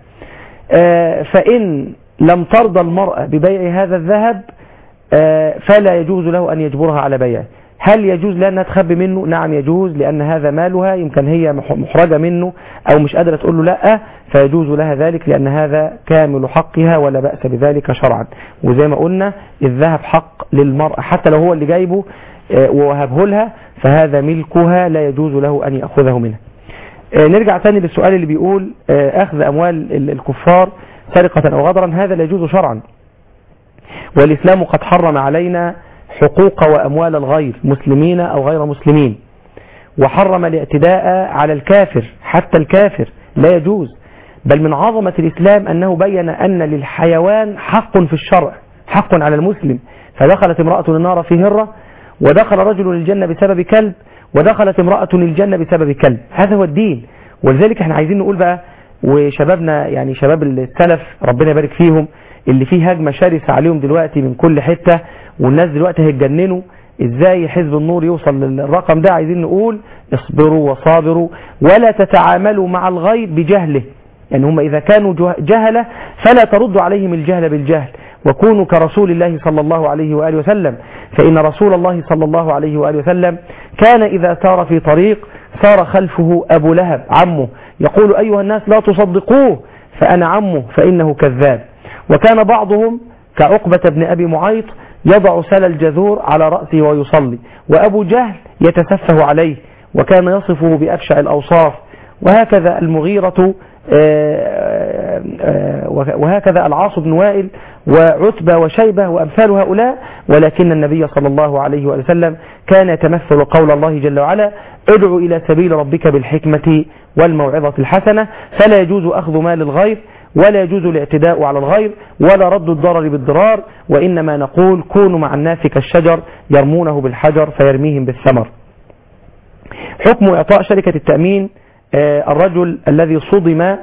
فإن لم ترضى المرأة ببيع هذا الذهب فلا يجوز له أن يجبرها على بيعه. هل يجوز لها أنها تخبي منه؟ نعم يجوز، لأن هذا مالها، يمكن هي محرجة منه أو مش قادرة تقول له لا، فيجوز لها ذلك لأن هذا كامل حقها ولا بأس بذلك شرعا. وزي ما قلنا الذهب حق للمرأة حتى لو هو اللي جايبه ووهبه لها فهذا ملكها لا يجوز له أن يأخذه منها. نرجع تاني للسؤال اللي بيقول أخذ أموال الكفار سرقة أو غدرا، هذا لا يجوز شرعا، والإسلام قد حرم علينا حقوق وأموال الغير مسلمين أو غير مسلمين، وحرم الاعتداء على الكافر، حتى الكافر لا يجوز. بل من عظمة الإسلام أنه بين أن للحيوان حق في الشرع، حق على المسلم. فدخلت امرأة النار في هرة، ودخل رجل الجنة بسبب كلب، ودخلت امرأة الجنة بسبب كلب. هذا هو الدين. ولذلك احنا عايزين نقول بقى، وشبابنا يعني شباب السلف ربنا يبارك فيهم اللي فيه هجمة شرسة عليهم دلوقتي من كل حتة، والناس دلوقتي هيتجننوا ازاي حزب النور يوصل للرقم ده. عايزين نقول اصبروا وصابروا ولا تتعاملوا مع الغير بجهله، يعني هم إذا كانوا جهلة فلا تردوا عليهم الجهل بالجهل، وكونوا كرسول الله صلى الله عليه وآله وسلم. فإن رسول الله صلى الله عليه وآله وسلم كان إذا سار في طريق سار خلفه أبو لهب عمه يقول أيها الناس لا تصدقوه فأنا عمه فإنه كذاب. وكان بعضهم كعقبة بن أبي معيط يضع سل الجذور على رأسه ويصلي، وأبو جهل يتسفه عليه وكان يصفه بأبشع الأوصاف. وهكذا المغيرة وهكذا العاص بن وائل وعتبة وشيبة وأمثال هؤلاء. ولكن النبي صلى الله عليه وسلم كان يتمثل قول الله جل وعلا ادعو إلى سبيل ربك بالحكمة والموعظة الحسنة، فلا يجوز أخذ مال الغير ولا يجوز الاعتداء على الغير ولا رد الضرر بالضرار، وإنما نقول كونوا مع الناس كالشجر يرمونه بالحجر فيرميهم بالثمر. حكم إعطاء شركة التأمين آه الرجل الذي صدم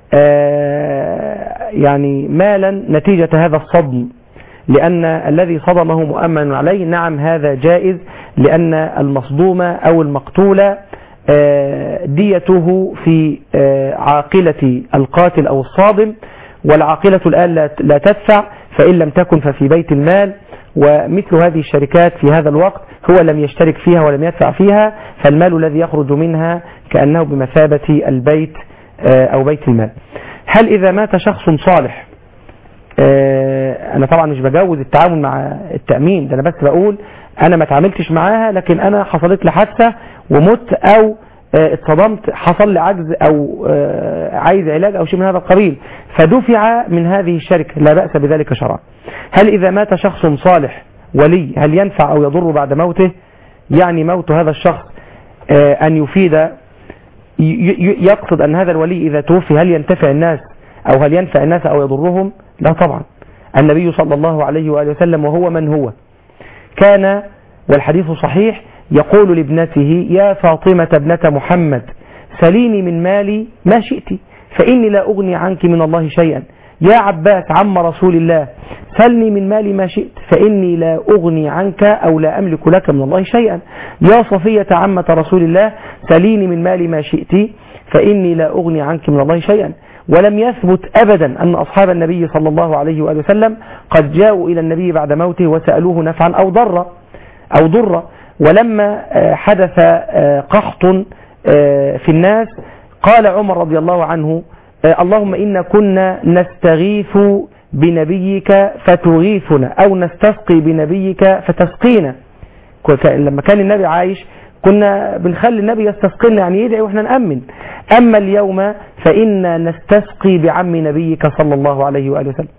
آه يعني مالا نتيجة هذا الصدم، لأن الذي صدمه مؤمن عليه. نعم هذا جائز، لأن المصدومة أو المقتولة آه ديته في آه عاقلة القاتل أو الصادم، والعاقلة الآن لا تدفع، فإن لم تكن ففي بيت المال. ومثل هذه الشركات في هذا الوقت هو لم يشترك فيها ولم يدفع فيها، فالمال الذي يخرج منها كأنه بمثابة البيت أو بيت المال. هل إذا مات شخص صالح، أنا طبعا مش بجوز التعامل مع التأمين ده، أنا بس بقول أنا ما تعاملتش معاها، لكن أنا حصلت لي حادثة ومت أو اتصدمت، حصل لي عجز أو عايز علاج أو شيء من هذا القبيل، فدفع من هذه الشركة، لا بأس بذلك شرعا. هل إذا مات شخص صالح ولي هل ينفع أو يضر بعد موته؟ يعني موت هذا الشخص أن يفيد، يقصد أن هذا الولي إذا توفي هل ينتفع الناس أو هل ينفع الناس أو يضرهم؟ لا طبعا. النبي صلى الله عليه وآله وسلم وهو من هو كان، والحديث صحيح، يقول لابنته يا فاطمة ابنة محمد سليني من مالي ما شئت فإني لا أغني عنك من الله شيئا. يا عباس عم رسول الله سلني من مالي ما شئت فإني لا أغني عنك أو لا أملك لك من الله شيئا. يا صفية عمة رسول الله سليني من مالي ما شئت فإني لا أغني عنك من الله شيئا. ولم يثبت أبدا أن أصحاب النبي صلى الله عليه وآله وسلم قد جاءوا إلى النبي بعد موته وسألوه نفعا أو ضرا أو ضرا. ولما حدث قحط في الناس قال عمر رضي الله عنه اللهم إنا كنا نستغيث بنبيك فتغيثنا أو نستسقي بنبيك فتسقينا. لما كان النبي عايش كنا بنخلي النبي يستسقينا، يعني يدعي وإحنا نأمن. أما اليوم فإنا نستسقي بعم نبيك صلى الله عليه وآله وسلم.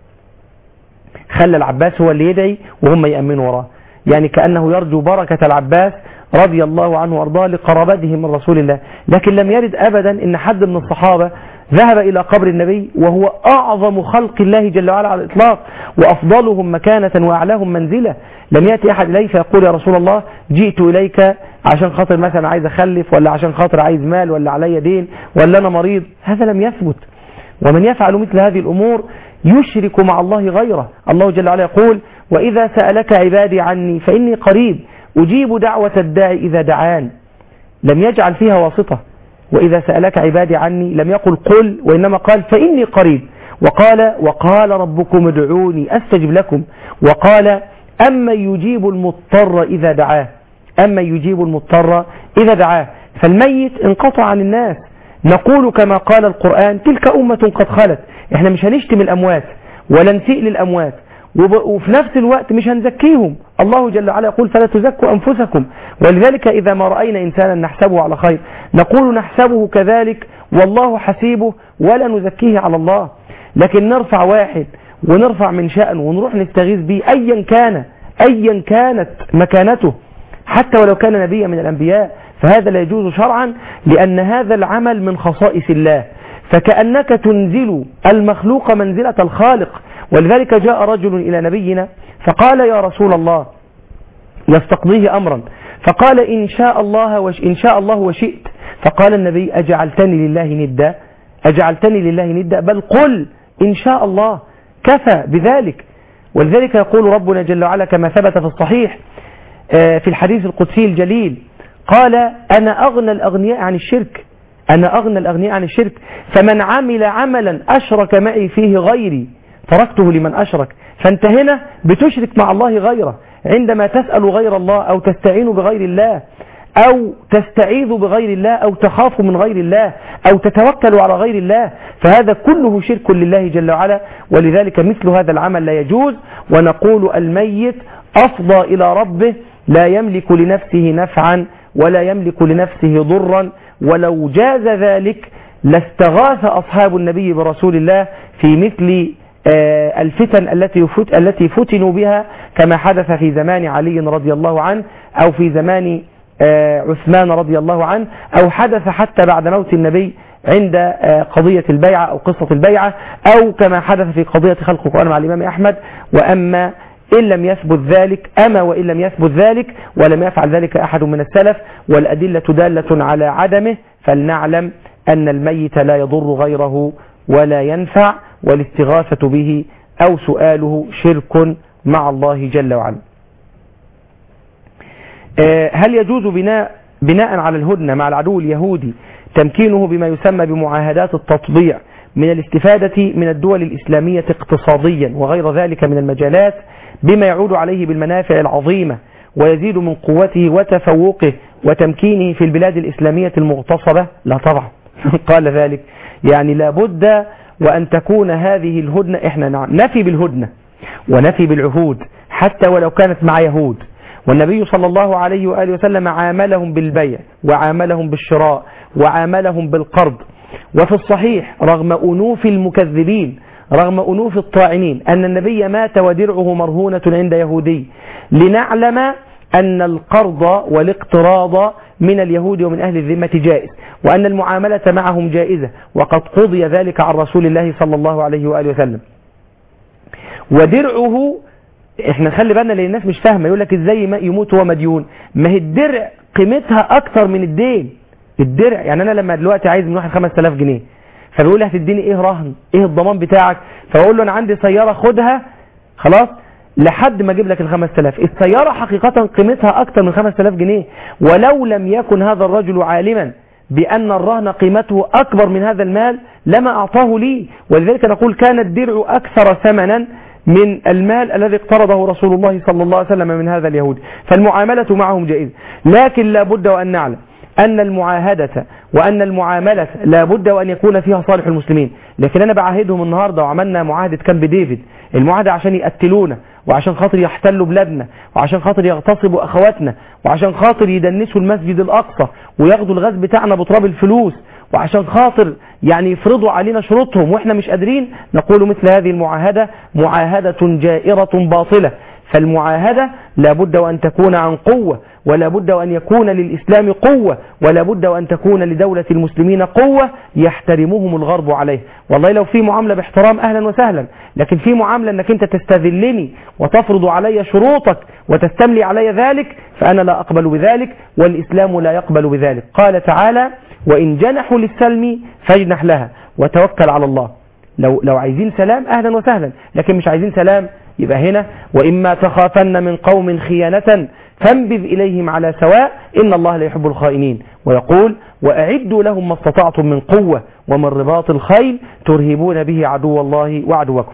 خلى العباس هو اللي يدعي وهم يأمنوا وراه، يعني كأنه يرجو بركة العباس رضي الله عنه وارضاه لقرابته من رسول الله. لكن لم يرد أبدا إن حد من الصحابة ذهب إلى قبر النبي وهو أعظم خلق الله جل وعلا على الإطلاق وأفضلهم مكانة وأعلاهم منزلة. لم يأتي أحد إليه فيقول يا رسول الله جئت إليك عشان خاطر مثلا عايز أخلف، ولا عشان خاطر عايز مال، ولا علي دين، ولا أنا مريض. هذا لم يثبت. ومن يفعل مثل هذه الأمور يشرك مع الله غيره. الله جل وعلا يقول وإذا سألك عبادي عني فإني قريب أجيب دعوة الداعي إذا دعان. لم يجعل فيها واسطة. وإذا سألك عبادي عني لم يقل قل، وإنما قال فإني قريب. وقال وقال ربكم ادعوني أستجب لكم. وقال أما يجيب المضطر إذا دعاه، أما يجيب المضطر إذا دعاه. فالميت انقطع عن الناس. نقول كما قال القرآن تلك أمة قد خلت. احنا مش هنشتم الأموات ولا نسيء للأموات، وفي نفس الوقت مش هنزكيهم. الله جل وعلا يقول فلا تزكوا أنفسكم. ولذلك إذا ما رأينا إنسانا نحسبه على خير نقول نحسبه كذلك والله حسيبه ولا نزكيه على الله. لكن نرفع واحد ونرفع من شأنه ونروح نستغيث به أيا كان أيا كانت مكانته، حتى ولو كان نبيا من الأنبياء، فهذا لا يجوز شرعا، لأن هذا العمل من خصائص الله، فكأنك تنزل المخلوق منزلة الخالق. ولذلك جاء رجل إلى نبينا فقال يا رسول الله يستقضيه أمرا، فقال إن شاء الله وش إن شاء الله وشئت. فقال النبي أجعلتني لله ندا أجعلتني لله ندا بل قل إن شاء الله كفى بذلك. ولذلك يقول ربنا جل وعلا كما ثبت في الصحيح في الحديث القدسي الجليل قال أنا أغنى الأغنياء عن الشرك أنا أغنى الأغنياء عن الشرك فمن عمل عملا أشرك معي فيه غيري تركته لمن أشرك. فأنت هنا بتشرك مع الله غيره عندما تسأل غير الله أو تستعين بغير الله أو تستعيذ بغير الله أو تخاف من غير الله أو تتوكل على غير الله، فهذا كله شرك لله جل وعلا. ولذلك مثل هذا العمل لا يجوز. ونقول الميت أفضى إلى ربه لا يملك لنفسه نفعا ولا يملك لنفسه ضرا، ولو جاز ذلك لاستغاث أصحاب النبي برسول الله في مثل الفتن التي التي فتنوا بها، كما حدث في زمان علي رضي الله عنه، أو في زمان عثمان رضي الله عنه، أو حدث حتى بعد موت النبي عند قضية البيعة أو قصة البيعة، أو كما حدث في قضية خلق القرآن مع الإمام أحمد. وأما إن لم يثبت ذلك أما وإن لم يثبت ذلك ولم يفعل ذلك أحد من السلف والأدلة دالة على عدمه، فلنعلم أن الميت لا يضر غيره ولا ينفع، والاستغاثة به أو سؤاله شرك مع الله جل وعلا. هل يجوز بناء بناء على الهدنة مع العدو اليهودي تمكينه بما يسمى بمعاهدات التطبيع من الاستفادة من الدول الإسلامية اقتصاديا وغير ذلك من المجالات بما يعود عليه بالمنافع العظيمة ويزيد من قوته وتفوقه وتمكينه في البلاد الإسلامية المغتصبة؟ لا طبعا. قال ذلك يعني لابد وأن تكون هذه الهدنة، احنا نفي بالهدنة ونفي بالعهود حتى ولو كانت مع يهود، والنبي صلى الله عليه وآله وسلم عاملهم بالبيع وعاملهم بالشراء وعاملهم بالقرض. وفي الصحيح رغم أنوف المكذبين رغم أنوف الطاعنين أن النبي مات ودرعه مرهونة عند يهودي، لنعلم أن القرض والاقتراض من اليهود ومن أهل الذمة جائز، وأن المعاملة معهم جائزة، وقد قضي ذلك عن رسول الله صلى الله عليه وآله وسلم. ودرعه احنا خلي بالنا لان الناس مش فاهمه، يقول لك ازاي ما يموت وهو مديون؟ ما هي الدرع قيمتها اكتر من الدين. الدرع يعني انا لما دلوقتي عايز من واحد خمسة آلاف جنيه، فبيقول لي هتديني ايه رهن؟ ايه الضمان بتاعك؟ فاقول له انا عندي سياره خدها خلاص لحد ما اجيب لك ال خمسة آلاف. السياره حقيقه قيمتها اكتر من خمسة آلاف جنيه، ولو لم يكن هذا الرجل عالما بأن الرهن قيمته أكبر من هذا المال لما أعطاه لي. ولذلك نقول كان الدرع أكثر ثمنا من المال الذي اقترضه رسول الله صلى الله عليه وسلم من هذا اليهود. فالمعاملة معهم جائزة، لكن لا بد وأن نعلم أن المعاهدة وأن المعاملة لا بد وأن يكون فيها صالح المسلمين. لكن أنا بعاهدهم النهاردة، وعملنا معاهدة كامب ديفيد، المعاهدة عشان يقتلونا وعشان خاطر يحتلوا بلادنا وعشان خاطر يغتصبوا أخواتنا وعشان خاطر يدنسوا المسجد الأقصى وياخدوا الغاز بتاعنا بتراب الفلوس وعشان خاطر يعني يفرضوا علينا شروطهم وإحنا مش قادرين. نقول مثل هذه المعاهدة معاهدة جائرة باطلة. فالمعاهدة لا بد وأن تكون عن قوة، ولا بد وأن يكون للإسلام قوة، ولا بد وأن تكون لدولة المسلمين قوة يحترمهم الغرب عليه. والله لو في معاملة باحترام أهلا وسهلا، لكن في معاملة أنك أنت تستذلني وتفرض علي شروطك وتستملي علي ذلك، فأنا لا أقبل بذلك والإسلام لا يقبل بذلك. قال تعالى وإن جنحوا للسلم فاجنح لها وتوكل على الله. لو, لو عايزين سلام أهلا وسهلا، لكن مش عايزين سلام يبقى هنا وإما تخافن من قوم خيانة فانبذ إليهم على سواء إن الله لا يحب الخائنين. ويقول وأعدوا لهم ما استطعتم من قوة ومن رباط الخيل ترهبون به عدو الله وعدوكم.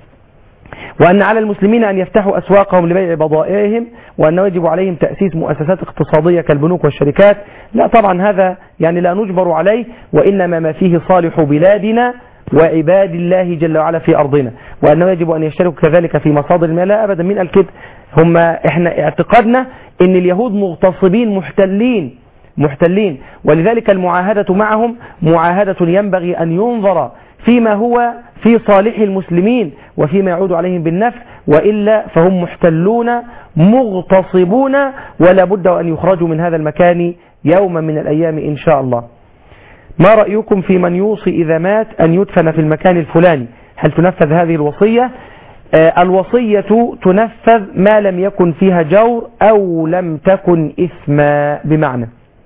وأن على المسلمين أن يفتحوا أسواقهم لبيع بضائعهم، وأنه يجب عليهم تأسيس مؤسسات اقتصادية كالبنوك والشركات. لا طبعا هذا يعني لا نجبر عليه، وإنما ما فيه صالح بلادنا وعباد الله جل وعلا في أرضنا، وأنه يجب أن يشتركوا كذلك في مصادر المال. لا أبدا من الكذب، هم احنا اعتقدنا ان اليهود مغتصبين محتلين محتلين ولذلك المعاهدة معهم معاهدة ينبغي أن ينظر فيما هو في صالح المسلمين وفيما يعود عليهم بالنفع، وإلا فهم محتلون مغتصبون ولا بد أن يخرجوا من هذا المكان يوما من الأيام إن شاء الله. ما رأيكم في من يوصي إذا مات أن يدفن في المكان الفلاني؟ هل تنفذ هذه الوصية؟ آه الوصية تنفذ ما لم يكن فيها جور أو لم تكن إثما. بمعنى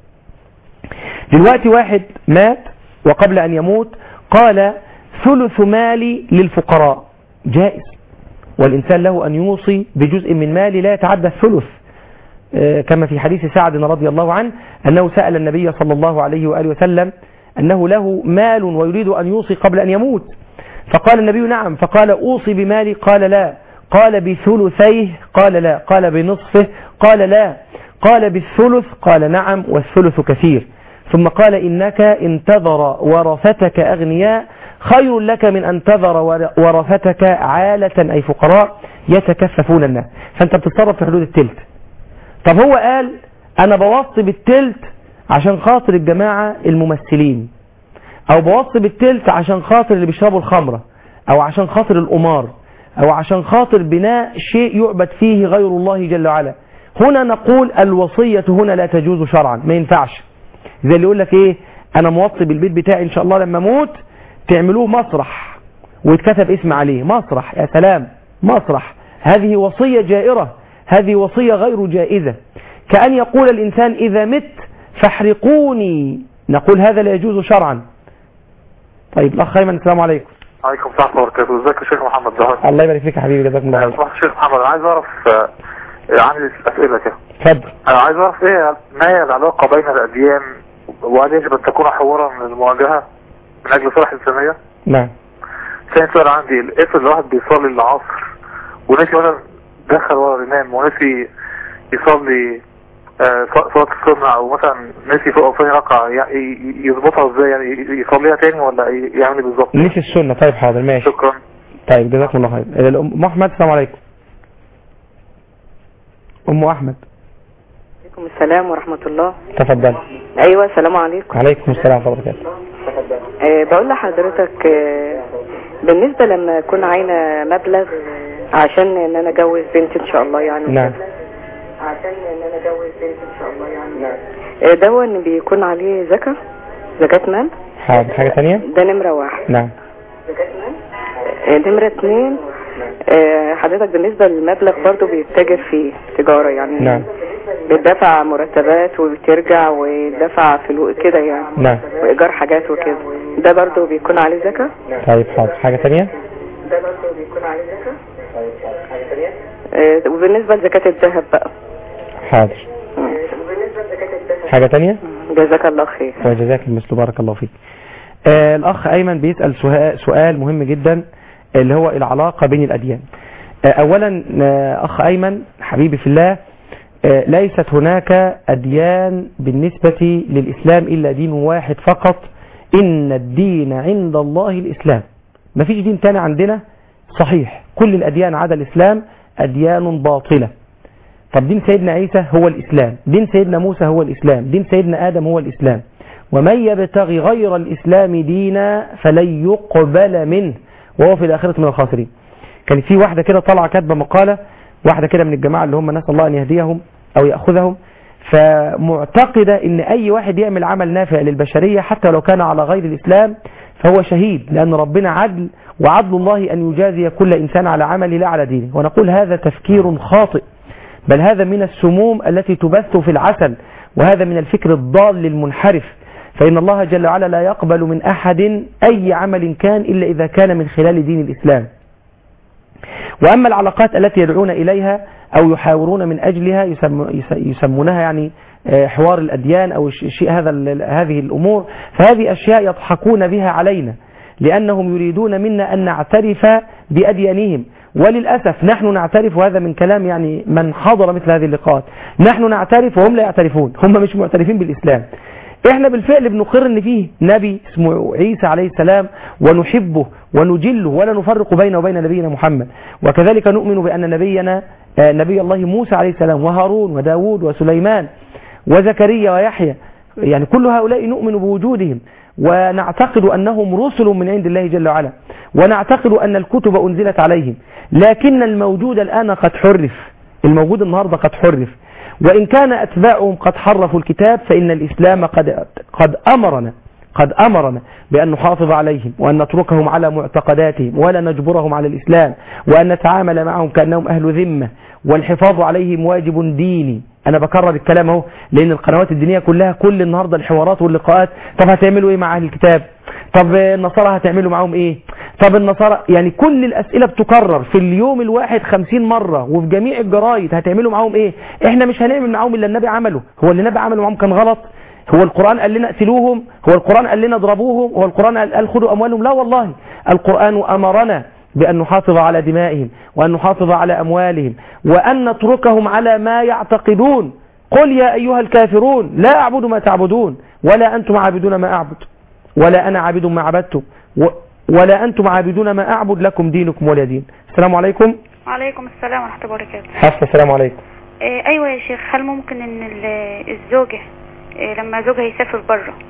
دلوقتي واحد مات وقبل أن يموت قال ثلث مالي للفقراء، جائز، والإنسان له أن يوصي بجزء من مالي لا يتعدى الثلث، آه كما في حديث سعد رضي الله عنه أنه سأل النبي صلى الله عليه وآله وسلم أنه له مال ويريد أن يوصي قبل أن يموت، فقال النبي نعم، فقال أوصي بمالي؟ قال لا. قال بثلثيه؟ قال لا. قال بنصفه؟ قال لا. قال بالثلث؟ قال نعم والثلث كثير. ثم قال إنك إن تذر ورثتك أغنياء خير لك من أن تذر ورثتك عالة أي فقراء يتكففون الناس. فأنت بتتصرف في حدود التلت. طب هو قال أنا بوصي بالتلت عشان خاطر الجماعة الممثلين، او بوصي بالتلت عشان خاطر اللي بيشربوا الخمرة، او عشان خاطر القمار، او عشان خاطر بناء شيء يعبد فيه غير الله جل وعلا، هنا نقول الوصية هنا لا تجوز شرعا، ما ينفعش. زي اللي يقول لك ايه، انا موصي بالبيت بتاعي ان شاء الله لما اموت تعملوه مسرح ويتكتب اسم عليه، مسرح، يا سلام، مسرح. هذه وصية جائرة، هذه وصية غير جائزة. كأن يقول الإنسان إذا مت فاحرقوني، نقول هذا لا يجوز شرعا. طيب الأخ أيمن، السلام عليكم. عليكم السلام ورحمة الله وبركاته. ازيك يا شيخ محمد زهر؟ الله يبارك فيك يا حبيبي، جزاكم الله خير. شيخ محمد، انا عايز اعرف، عندي اسئله كده. اتفضل. انا عايز اعرف ايه ما هي العلاقه بين الاديان، وهل يجب ان تكون حوارا من المواجهه من اجل صالح الانسانيه؟ نعم. ثاني سؤال عندي، افرض الواحد بيصلي العصر ونسي، ولا دخل ورا الامام ونسي يصلي صلاة السنة، او مثلا نسي فوق ثاني ركعة، يظبطها ازاي؟ يعني يصليها تاني ولا يعمل بالظبط؟ نسي السنة. طيب حاضر، ماشي، شكرا. طيب جزاكم الله خير. ام احمد، السلام عليكم. ام احمد. عليكم السلام ورحمة الله. تفضل. ايوه، السلام عليكم. عليكم السلام ورحمة الله وبركاته. أه بقول لحضرتك، أه بالنسبة لما يكون عاينة مبلغ عشان ان انا اجوز بنتي ان شاء الله، يعني نعم، عشان ان انا اجوز بنتي ان شاء الله يعني نعم، أه ده هو ان بيكون عليه زكاة، زكاة مال. حاضر. حاجة ثانية؟ ده نمرة واحد. نعم. زكاة مال. أه نمرة اثنين، أه حضرتك بالنسبة للمبلغ برضو بيتاجر فيه تجارة، يعني نعم، بتدفع مرتبات وبترجع ويدفع فلوس كده يعني، نعم، وايجار حاجات وكده، ده برضو بيكون عليه زكاة. طيب حاضر. حاجة ثانية؟ ده برضو بيكون عليه زكاة. طيب حاجة ثانية؟ أه وبالنسبة لزكاة الذهب بقى. حاضر. وبالنسبة لزكاة الذهب. حاجة ثانية؟ جزاك الله خير. وجزاك المثل، بارك الله فيك. آه الأخ أيمن بيسأل سؤال مهم جدا، اللي هو العلاقة بين الأديان. آه أولا آه أخ أيمن حبيبي في الله، آه ليست هناك أديان بالنسبة للإسلام إلا دين واحد فقط، إن الدين عند الله الإسلام. ما فيش دين تاني عندنا صحيح، كل الأديان عدا الإسلام أديان باطلة. طب دين سيدنا عيسى هو الإسلام، دين سيدنا موسى هو الإسلام، دين سيدنا آدم هو الإسلام، ومن يبتغي غير الإسلام دينا فلن يقبل منه وهو في الآخرة من الخاسرين. كان في واحدة كده طالعة كاتبة مقالة، واحدة كده من الجماعة اللي هم نسأل الله أن يهديهم أو يأخذهم، فمعتقدة إن أي واحد يعمل عمل نافع للبشرية حتى لو كان على غير الإسلام فهو شهيد، لأن ربنا عدل، وعدل الله أن يجازي كل إنسان على عمله لا على دينه. ونقول هذا تفكير خاطئ، بل هذا من السموم التي تبث في العسل، وهذا من الفكر الضال المنحرف، فإن الله جل وعلا لا يقبل من أحد أي عمل كان إلا إذا كان من خلال دين الإسلام. وأما العلاقات التي يدعون إليها أو يحاورون من أجلها يسمونها يعني حوار الأديان أو شيء هذا هذه الأمور، فهذه أشياء يضحكون بها علينا، لأنهم يريدون منا أن نعترف بأديانهم. وللأسف نحن نعترف، وهذا من كلام يعني من حضر مثل هذه اللقاءات، نحن نعترف وهم لا يعترفون، هم مش معترفين بالإسلام. احنا بالفعل بنقر ان فيه نبي اسمه عيسى عليه السلام، ونحبه ونجله ولا نفرق بينه وبين نبينا محمد، وكذلك نؤمن بأن نبينا نبي الله موسى عليه السلام وهارون وداود وسليمان وزكريا ويحيى، يعني كل هؤلاء نؤمن بوجودهم، ونعتقد أنهم رسل من عند الله جل وعلا، ونعتقد أن الكتب أنزلت عليهم، لكن الموجود الآن قد حرف، الموجود النهاردة قد حرف، وإن كان أتباعهم قد حرفوا الكتاب فإن الإسلام قد, قد أمرنا قد أمرنا بأن نحافظ عليهم، وأن نتركهم على معتقداتهم، ولا نجبرهم على الإسلام، وأن نتعامل معهم كأنهم أهل ذمة، والحفاظ عليهم واجب ديني. أنا بكرر الكلام اهو، لأن القنوات الدينية كلها كل النهاردة الحوارات واللقاءات، طب هتعملوا إيه مع أهل الكتاب؟ طب النصارى هتعملوا معهم إيه؟ طب النصارى، يعني كل الأسئلة بتكرر في اليوم الواحد خمسين مرة، وفي جميع الجرايد هتعملوا معهم إيه؟ إحنا مش هنعمل معهم إلا النبي عمله. هو اللي النبي عمله معهم كان غلط؟ هو القرآن قال لنا اقتلوهم؟ هو القرآن قال لنا اضربوهم؟ هو القرآن قال خذوا أموالهم؟ لا والله، القرآن أمرنا بأن نحافظ على دمائهم، وأن نحافظ على أموالهم، وأن نتركهم على ما يعتقدون. قل يا أيها الكافرون لا أعبد ما تعبدون، ولا أنتم عابدون ما أعبد، ولا أنا عابد ما عبدتم، ولا أنتم عابدون ما أعبد، لكم دينكم ولا دين. السلام عليكم. وعليكم السلام ورحمة الله وبركاته. حفصة، السلام عليكم. إيه أيوة يا شيخ، هل ممكن أن الزوجة إيه لما زوجها يسافر بره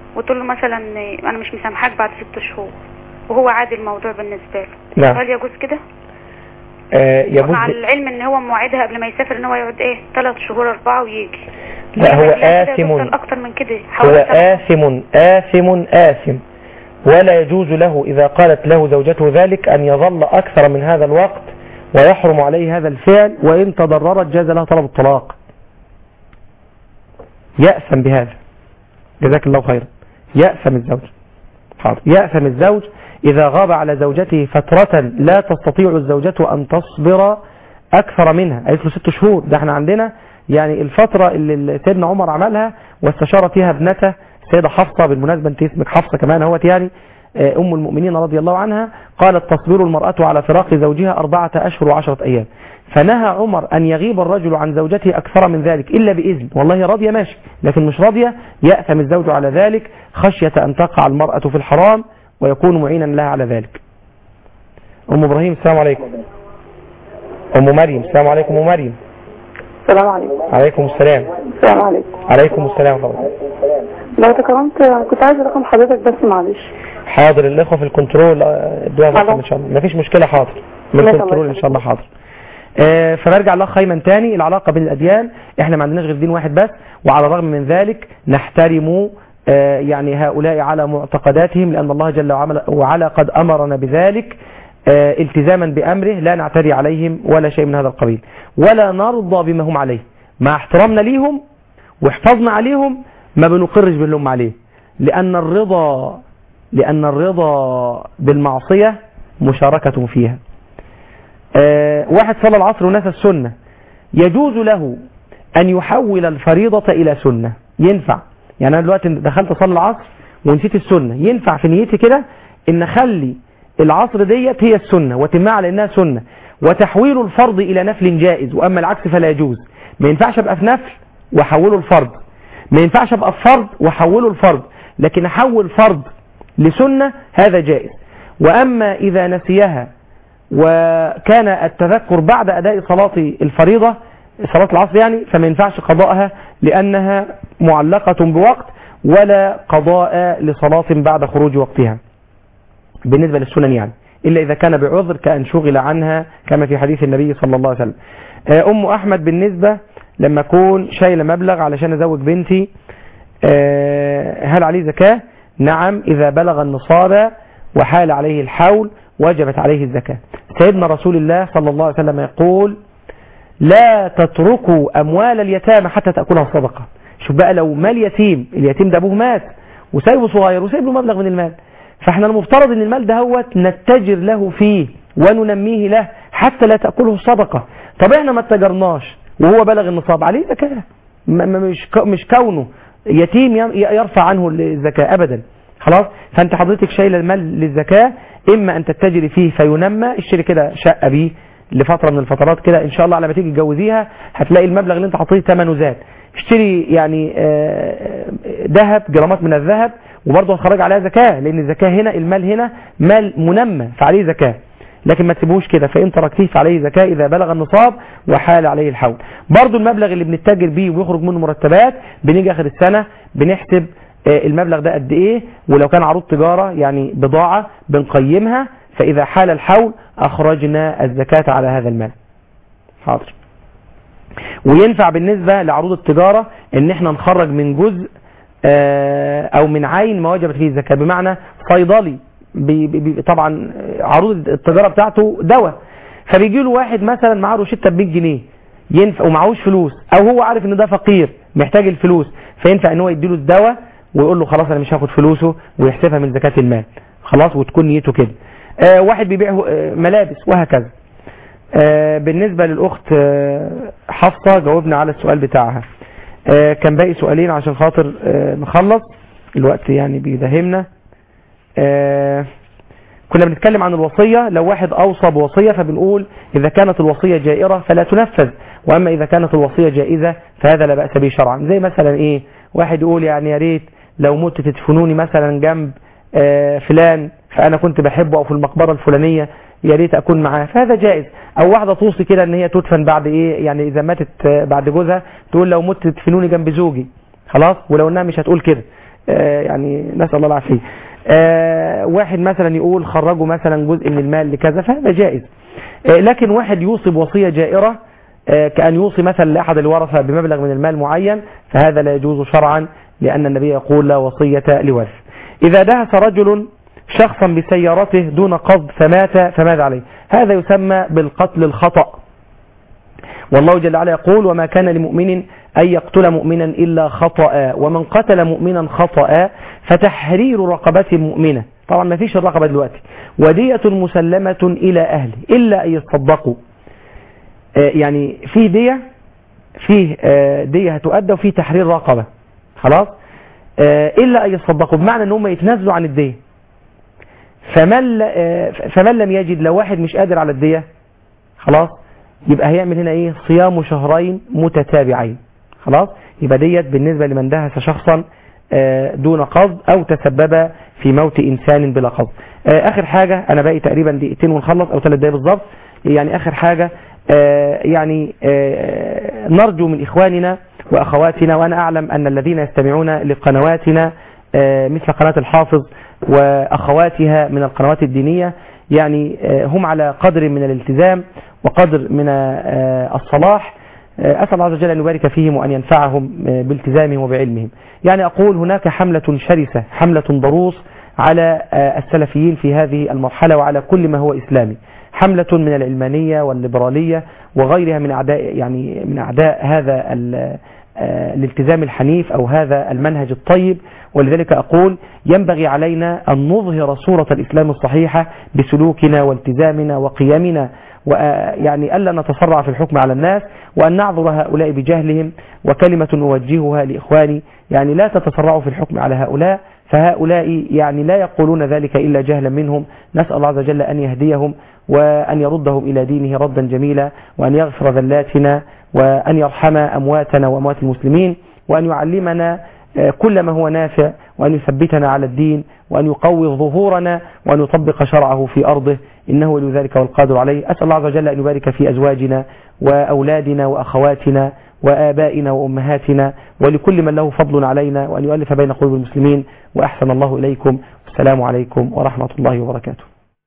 وتقول له مثلا انا مش مسامحاك بعد ست شهور وهو عادي الموضوع بالنسبه له. نعم. هل يجوز كده؟ آه يجوز مع العلم ان هو موعدها قبل ما يسافر ان هو يقعد ايه ثلاث شهور اربعه ويجي. لا هو آثم، اكتر من كده. هو آثم آثم آثم ولا يجوز له إذا قالت له زوجته ذلك أن يظل أكثر من هذا الوقت ويحرم عليه هذا الفعل، وإن تضررت جاز لها طلب الطلاق. يأثم بهذا. جزاك الله خيرا. يأثم الزوج. حاضر. يأثم الزوج إذا غاب على زوجته فترة لا تستطيع الزوجة أن تصبر أكثر منها. قالت له ست شهور. ده احنا عندنا يعني الفترة اللي سيدنا عمر عملها واستشار فيها ابنته سيدة حفصة، بالمناسبة انت اسمك حفصة كمان اهوت، يعني أم المؤمنين رضي الله عنها، قالت تصبر المرأة على فراق زوجها أربعة أشهر وعشرة أيام. فنهى عمر أن يغيب الرجل عن زوجته أكثر من ذلك إلا بإذن. والله راضية ماشي، لكن مش راضية يأثم الزوج على ذلك خشية أن تقع المرأة في الحرام ويكون معينا لها على ذلك. أم إبراهيم السلام عليكم. أم مريم السلام عليكم. أم مريم السلام عليكم. عليكم السلام. السلام عليكم. عليكم السلام طبعا. لو تكرمت كنت عايز رقم حضرتك بس معلش. حاضر. الإخوة في الكنترول ادوها رقم إن شاء الله. مفيش مشكلة. حاضر. من الكنترول إن شاء الله. حاضر. آه فنرجع لأخ أيمن تاني. العلاقة بين الأديان، احنا ما عندناش غير دين واحد بس، وعلى الرغم من ذلك نحترم آه يعني هؤلاء على معتقداتهم، لأن الله جل وعلا قد أمرنا بذلك آه التزاما بأمره، لا نعتري عليهم ولا شيء من هذا القبيل، ولا نرضى بما هم عليه. مع احترامنا ليهم واحفظنا عليهم ما بنقرش باللي هم عليه، لأن الرضا لأن الرضا بالمعصية مشاركة فيها. آه واحد صلى العصر ونسى السنة، يجوز له أن يحول الفريضة إلى سنة. ينفع. يعني أنا دلوقتي دخلت صلى العصر ونسيت السنة، ينفع في نيتي كده إن أخلي العصر ديت هي السنة وتمها على إنها سنة، وتحويل الفرض إلى نفل جائز، وأما العكس فلا يجوز. ما ينفعش أبقى في نفل وأحوله الفرض، ما ينفعش أبقى في فرض وأحوله الفرض، لكن أحول فرض لسنة هذا جائز. وأما إذا نسيها وكان التذكر بعد أداء صلاة الفريضة صلاة العصر يعني، فما ينفعش قضاءها لأنها معلقة بوقت، ولا قضاء لصلاة بعد خروج وقتها بالنسبة للسنن يعني، إلا إذا كان بعذر كأن شغل عنها كما في حديث النبي صلى الله عليه وسلم. أم أحمد بالنسبة لما أكون شايل مبلغ علشان أزوج بنتي هل عليه زكاة؟ نعم، إذا بلغ النصاب وحال عليه الحول وجبت عليه الزكاة. سيدنا رسول الله صلى الله عليه وسلم يقول لا تتركوا أموال اليتامى حتى تأكلها الصدقة. شوف بقى لو مال يتيم، اليتيم ده أبوه مات وسايبه صغير وسايب له مبلغ من المال، فاحنا المفترض ان المال ده هو نتجر له فيه وننميه له حتى لا تأكله الصدقة. طب احنا ما اتجرناش وهو بلغ النصاب، عليه زكاة. مش مش كونه يتيم يرفع عنه الزكاة أبدا. خلاص، فانت حضرتك شايله المال للزكاة، اما ان تتجري فيه فينمى، اشتري كده شقة بيه لفترة من الفترات كده، ان شاء الله على ما تيجي تجوزيها هتلاقي المبلغ اللي انت حطيه ثمنه زاد. اشتري يعني ذهب، جرامات من الذهب، وبرضه هتخرج عليها زكاة، لان الزكاة هنا المال هنا مال منمى فعليه زكاة، لكن ما تسيبوش كده، فإن تركتيه فعليه زكاة إذا بلغ النصاب وحال عليه الحول. برضه المبلغ اللي بنتاجر بيه ويخرج منه مرتبات، بنيجي آخر السنة بنحسب المبلغ ده قد إيه، ولو كان عروض تجارة يعني بضاعة بنقيمها، فإذا حال الحول أخرجنا الزكاة على هذا المال. حاضر. وينفع بالنسبة لعروض التجارة إن احنا نخرج من جزء أو من عين ما وجبت فيه الزكاة، بمعنى صيدلي بي بي طبعا عروض التجارة بتاعته دواء، فبيجي له واحد مثلا معاه روشته ب مية جنيه ينفع ومعهوش فلوس، او هو عارف ان ده فقير محتاج الفلوس، فينفع ان هو يديله الدواء ويقول له خلاص انا مش هاخد فلوسه ويحسبها من زكاة المال، خلاص، وتكون نيته كده. آه واحد بيبيع آه ملابس وهكذا. آه بالنسبة للأخت آه حفصة جاوبنا على السؤال بتاعها. آه كان باقي سؤالين عشان خاطر آه نخلص، الوقت يعني بيدهمنا. آه كنا بنتكلم عن الوصية، لو واحد أوصى بوصية فبنقول إذا كانت الوصية جائرة فلا تنفذ، وأما إذا كانت الوصية جائزة فهذا لا بأس به شرعا. زي مثلا إيه، واحد يقول يعني يا ريت لو مت تدفنوني مثلا جنب آه فلان فأنا كنت بحبه، أو في المقبرة الفلانية يا ريت أكون معاه، فهذا جائز. أو واحدة توصي كده إن هي تدفن بعد إيه، يعني إذا ماتت بعد جوزها تقول لو مت تدفنوني جنب زوجي، خلاص، ولو إنها مش هتقول كده آه يعني نسأل الله العافية. آه واحد مثلا يقول خرجوا مثلا جزء من المال لكذا، فهذا جائز. آه لكن واحد يوصي بوصية جائرة آه كأن يوصي مثلا لأحد الورثة بمبلغ من المال معين، فهذا لا يجوز شرعا، لأن النبي يقول لا وصية لورث. إذا دهس رجل شخصا بسيارته دون قصد فمات فماذا عليه؟ هذا يسمى بالقتل الخطأ، والله جل وعلا يقول وما كان لمؤمن أن يقتل مؤمنا إلا خطأ، ومن قتل مؤمنا خطأ فتحرير رقبة مؤمنة، طبعا ما فيش الرقبة دلوقتي، ودية مسلمة إلى أهله إلا أن يصدقوا. يعني في دية، فيه دية هتؤدى وفي تحرير رقبة، خلاص، إلا أن يصدقوا، بمعنى أنهم يتنازلوا عن الدية. فمن فمن لم يجد، لو واحد مش قادر على الدية خلاص يبقى هيعمل هنا ايه؟ صيام شهرين متتابعين، خلاص. يبقى ديت بالنسبة لمن دهس شخصا دون قصد او تسبب في موت انسان بلا قصد. اخر حاجة، انا باقي تقريبا دقيقتين ونخلص او ثلاث دقايق بالظبط. يعني اخر حاجة، يعني نرجو من اخواننا واخواتنا، وانا اعلم ان الذين يستمعون لقنواتنا مثل قناة الحافظ واخواتها من القنوات الدينية، يعني هم على قدر من الالتزام وقدر من الصلاح. أسأل الله عز وجل أن يبارك فيهم وأن ينفعهم بالتزامهم وبعلمهم. يعني أقول هناك حملة شرسة، حملة ضروس على السلفيين في هذه المرحلة وعلى كل ما هو إسلامي، حملة من العلمانية والليبرالية وغيرها من أعداء، يعني من أعداء هذا الالتزام الحنيف أو هذا المنهج الطيب. ولذلك أقول ينبغي علينا أن نظهر صورة الإسلام الصحيحة بسلوكنا والتزامنا وقيمنا، ويعني ألا نتسرع في الحكم على الناس، وأن نعذر هؤلاء بجهلهم. وكلمة نوجهها لإخواني، يعني لا تتسرعوا في الحكم على هؤلاء، فهؤلاء يعني لا يقولون ذلك إلا جهلا منهم. نسأل الله عز وجل أن يهديهم وأن يردهم إلى دينه ردا جميلا، وأن يغفر ذلاتنا، وأن يرحم أمواتنا وأموات المسلمين، وأن يعلمنا كل ما هو نافع، وأن يثبتنا على الدين، وأن يقوي ظهورنا، وأن يطبق شرعه في أرضه، إنه ولي ذلك والقادر عليه. أسأل الله عز وجل أن يبارك في أزواجنا وأولادنا وأخواتنا وآبائنا وأمهاتنا ولكل من له فضل علينا، وأن يؤلف بين قلوب المسلمين. وأحسن الله إليكم، والسلام عليكم ورحمة الله وبركاته.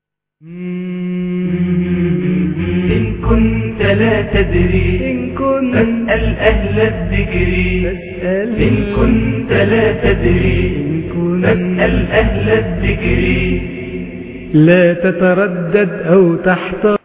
إن كنت لا تدري فاسأل أهل الذكر، إن كنت لا تدري فاسأل أهل الذكر. لا تتردد أو تحتار.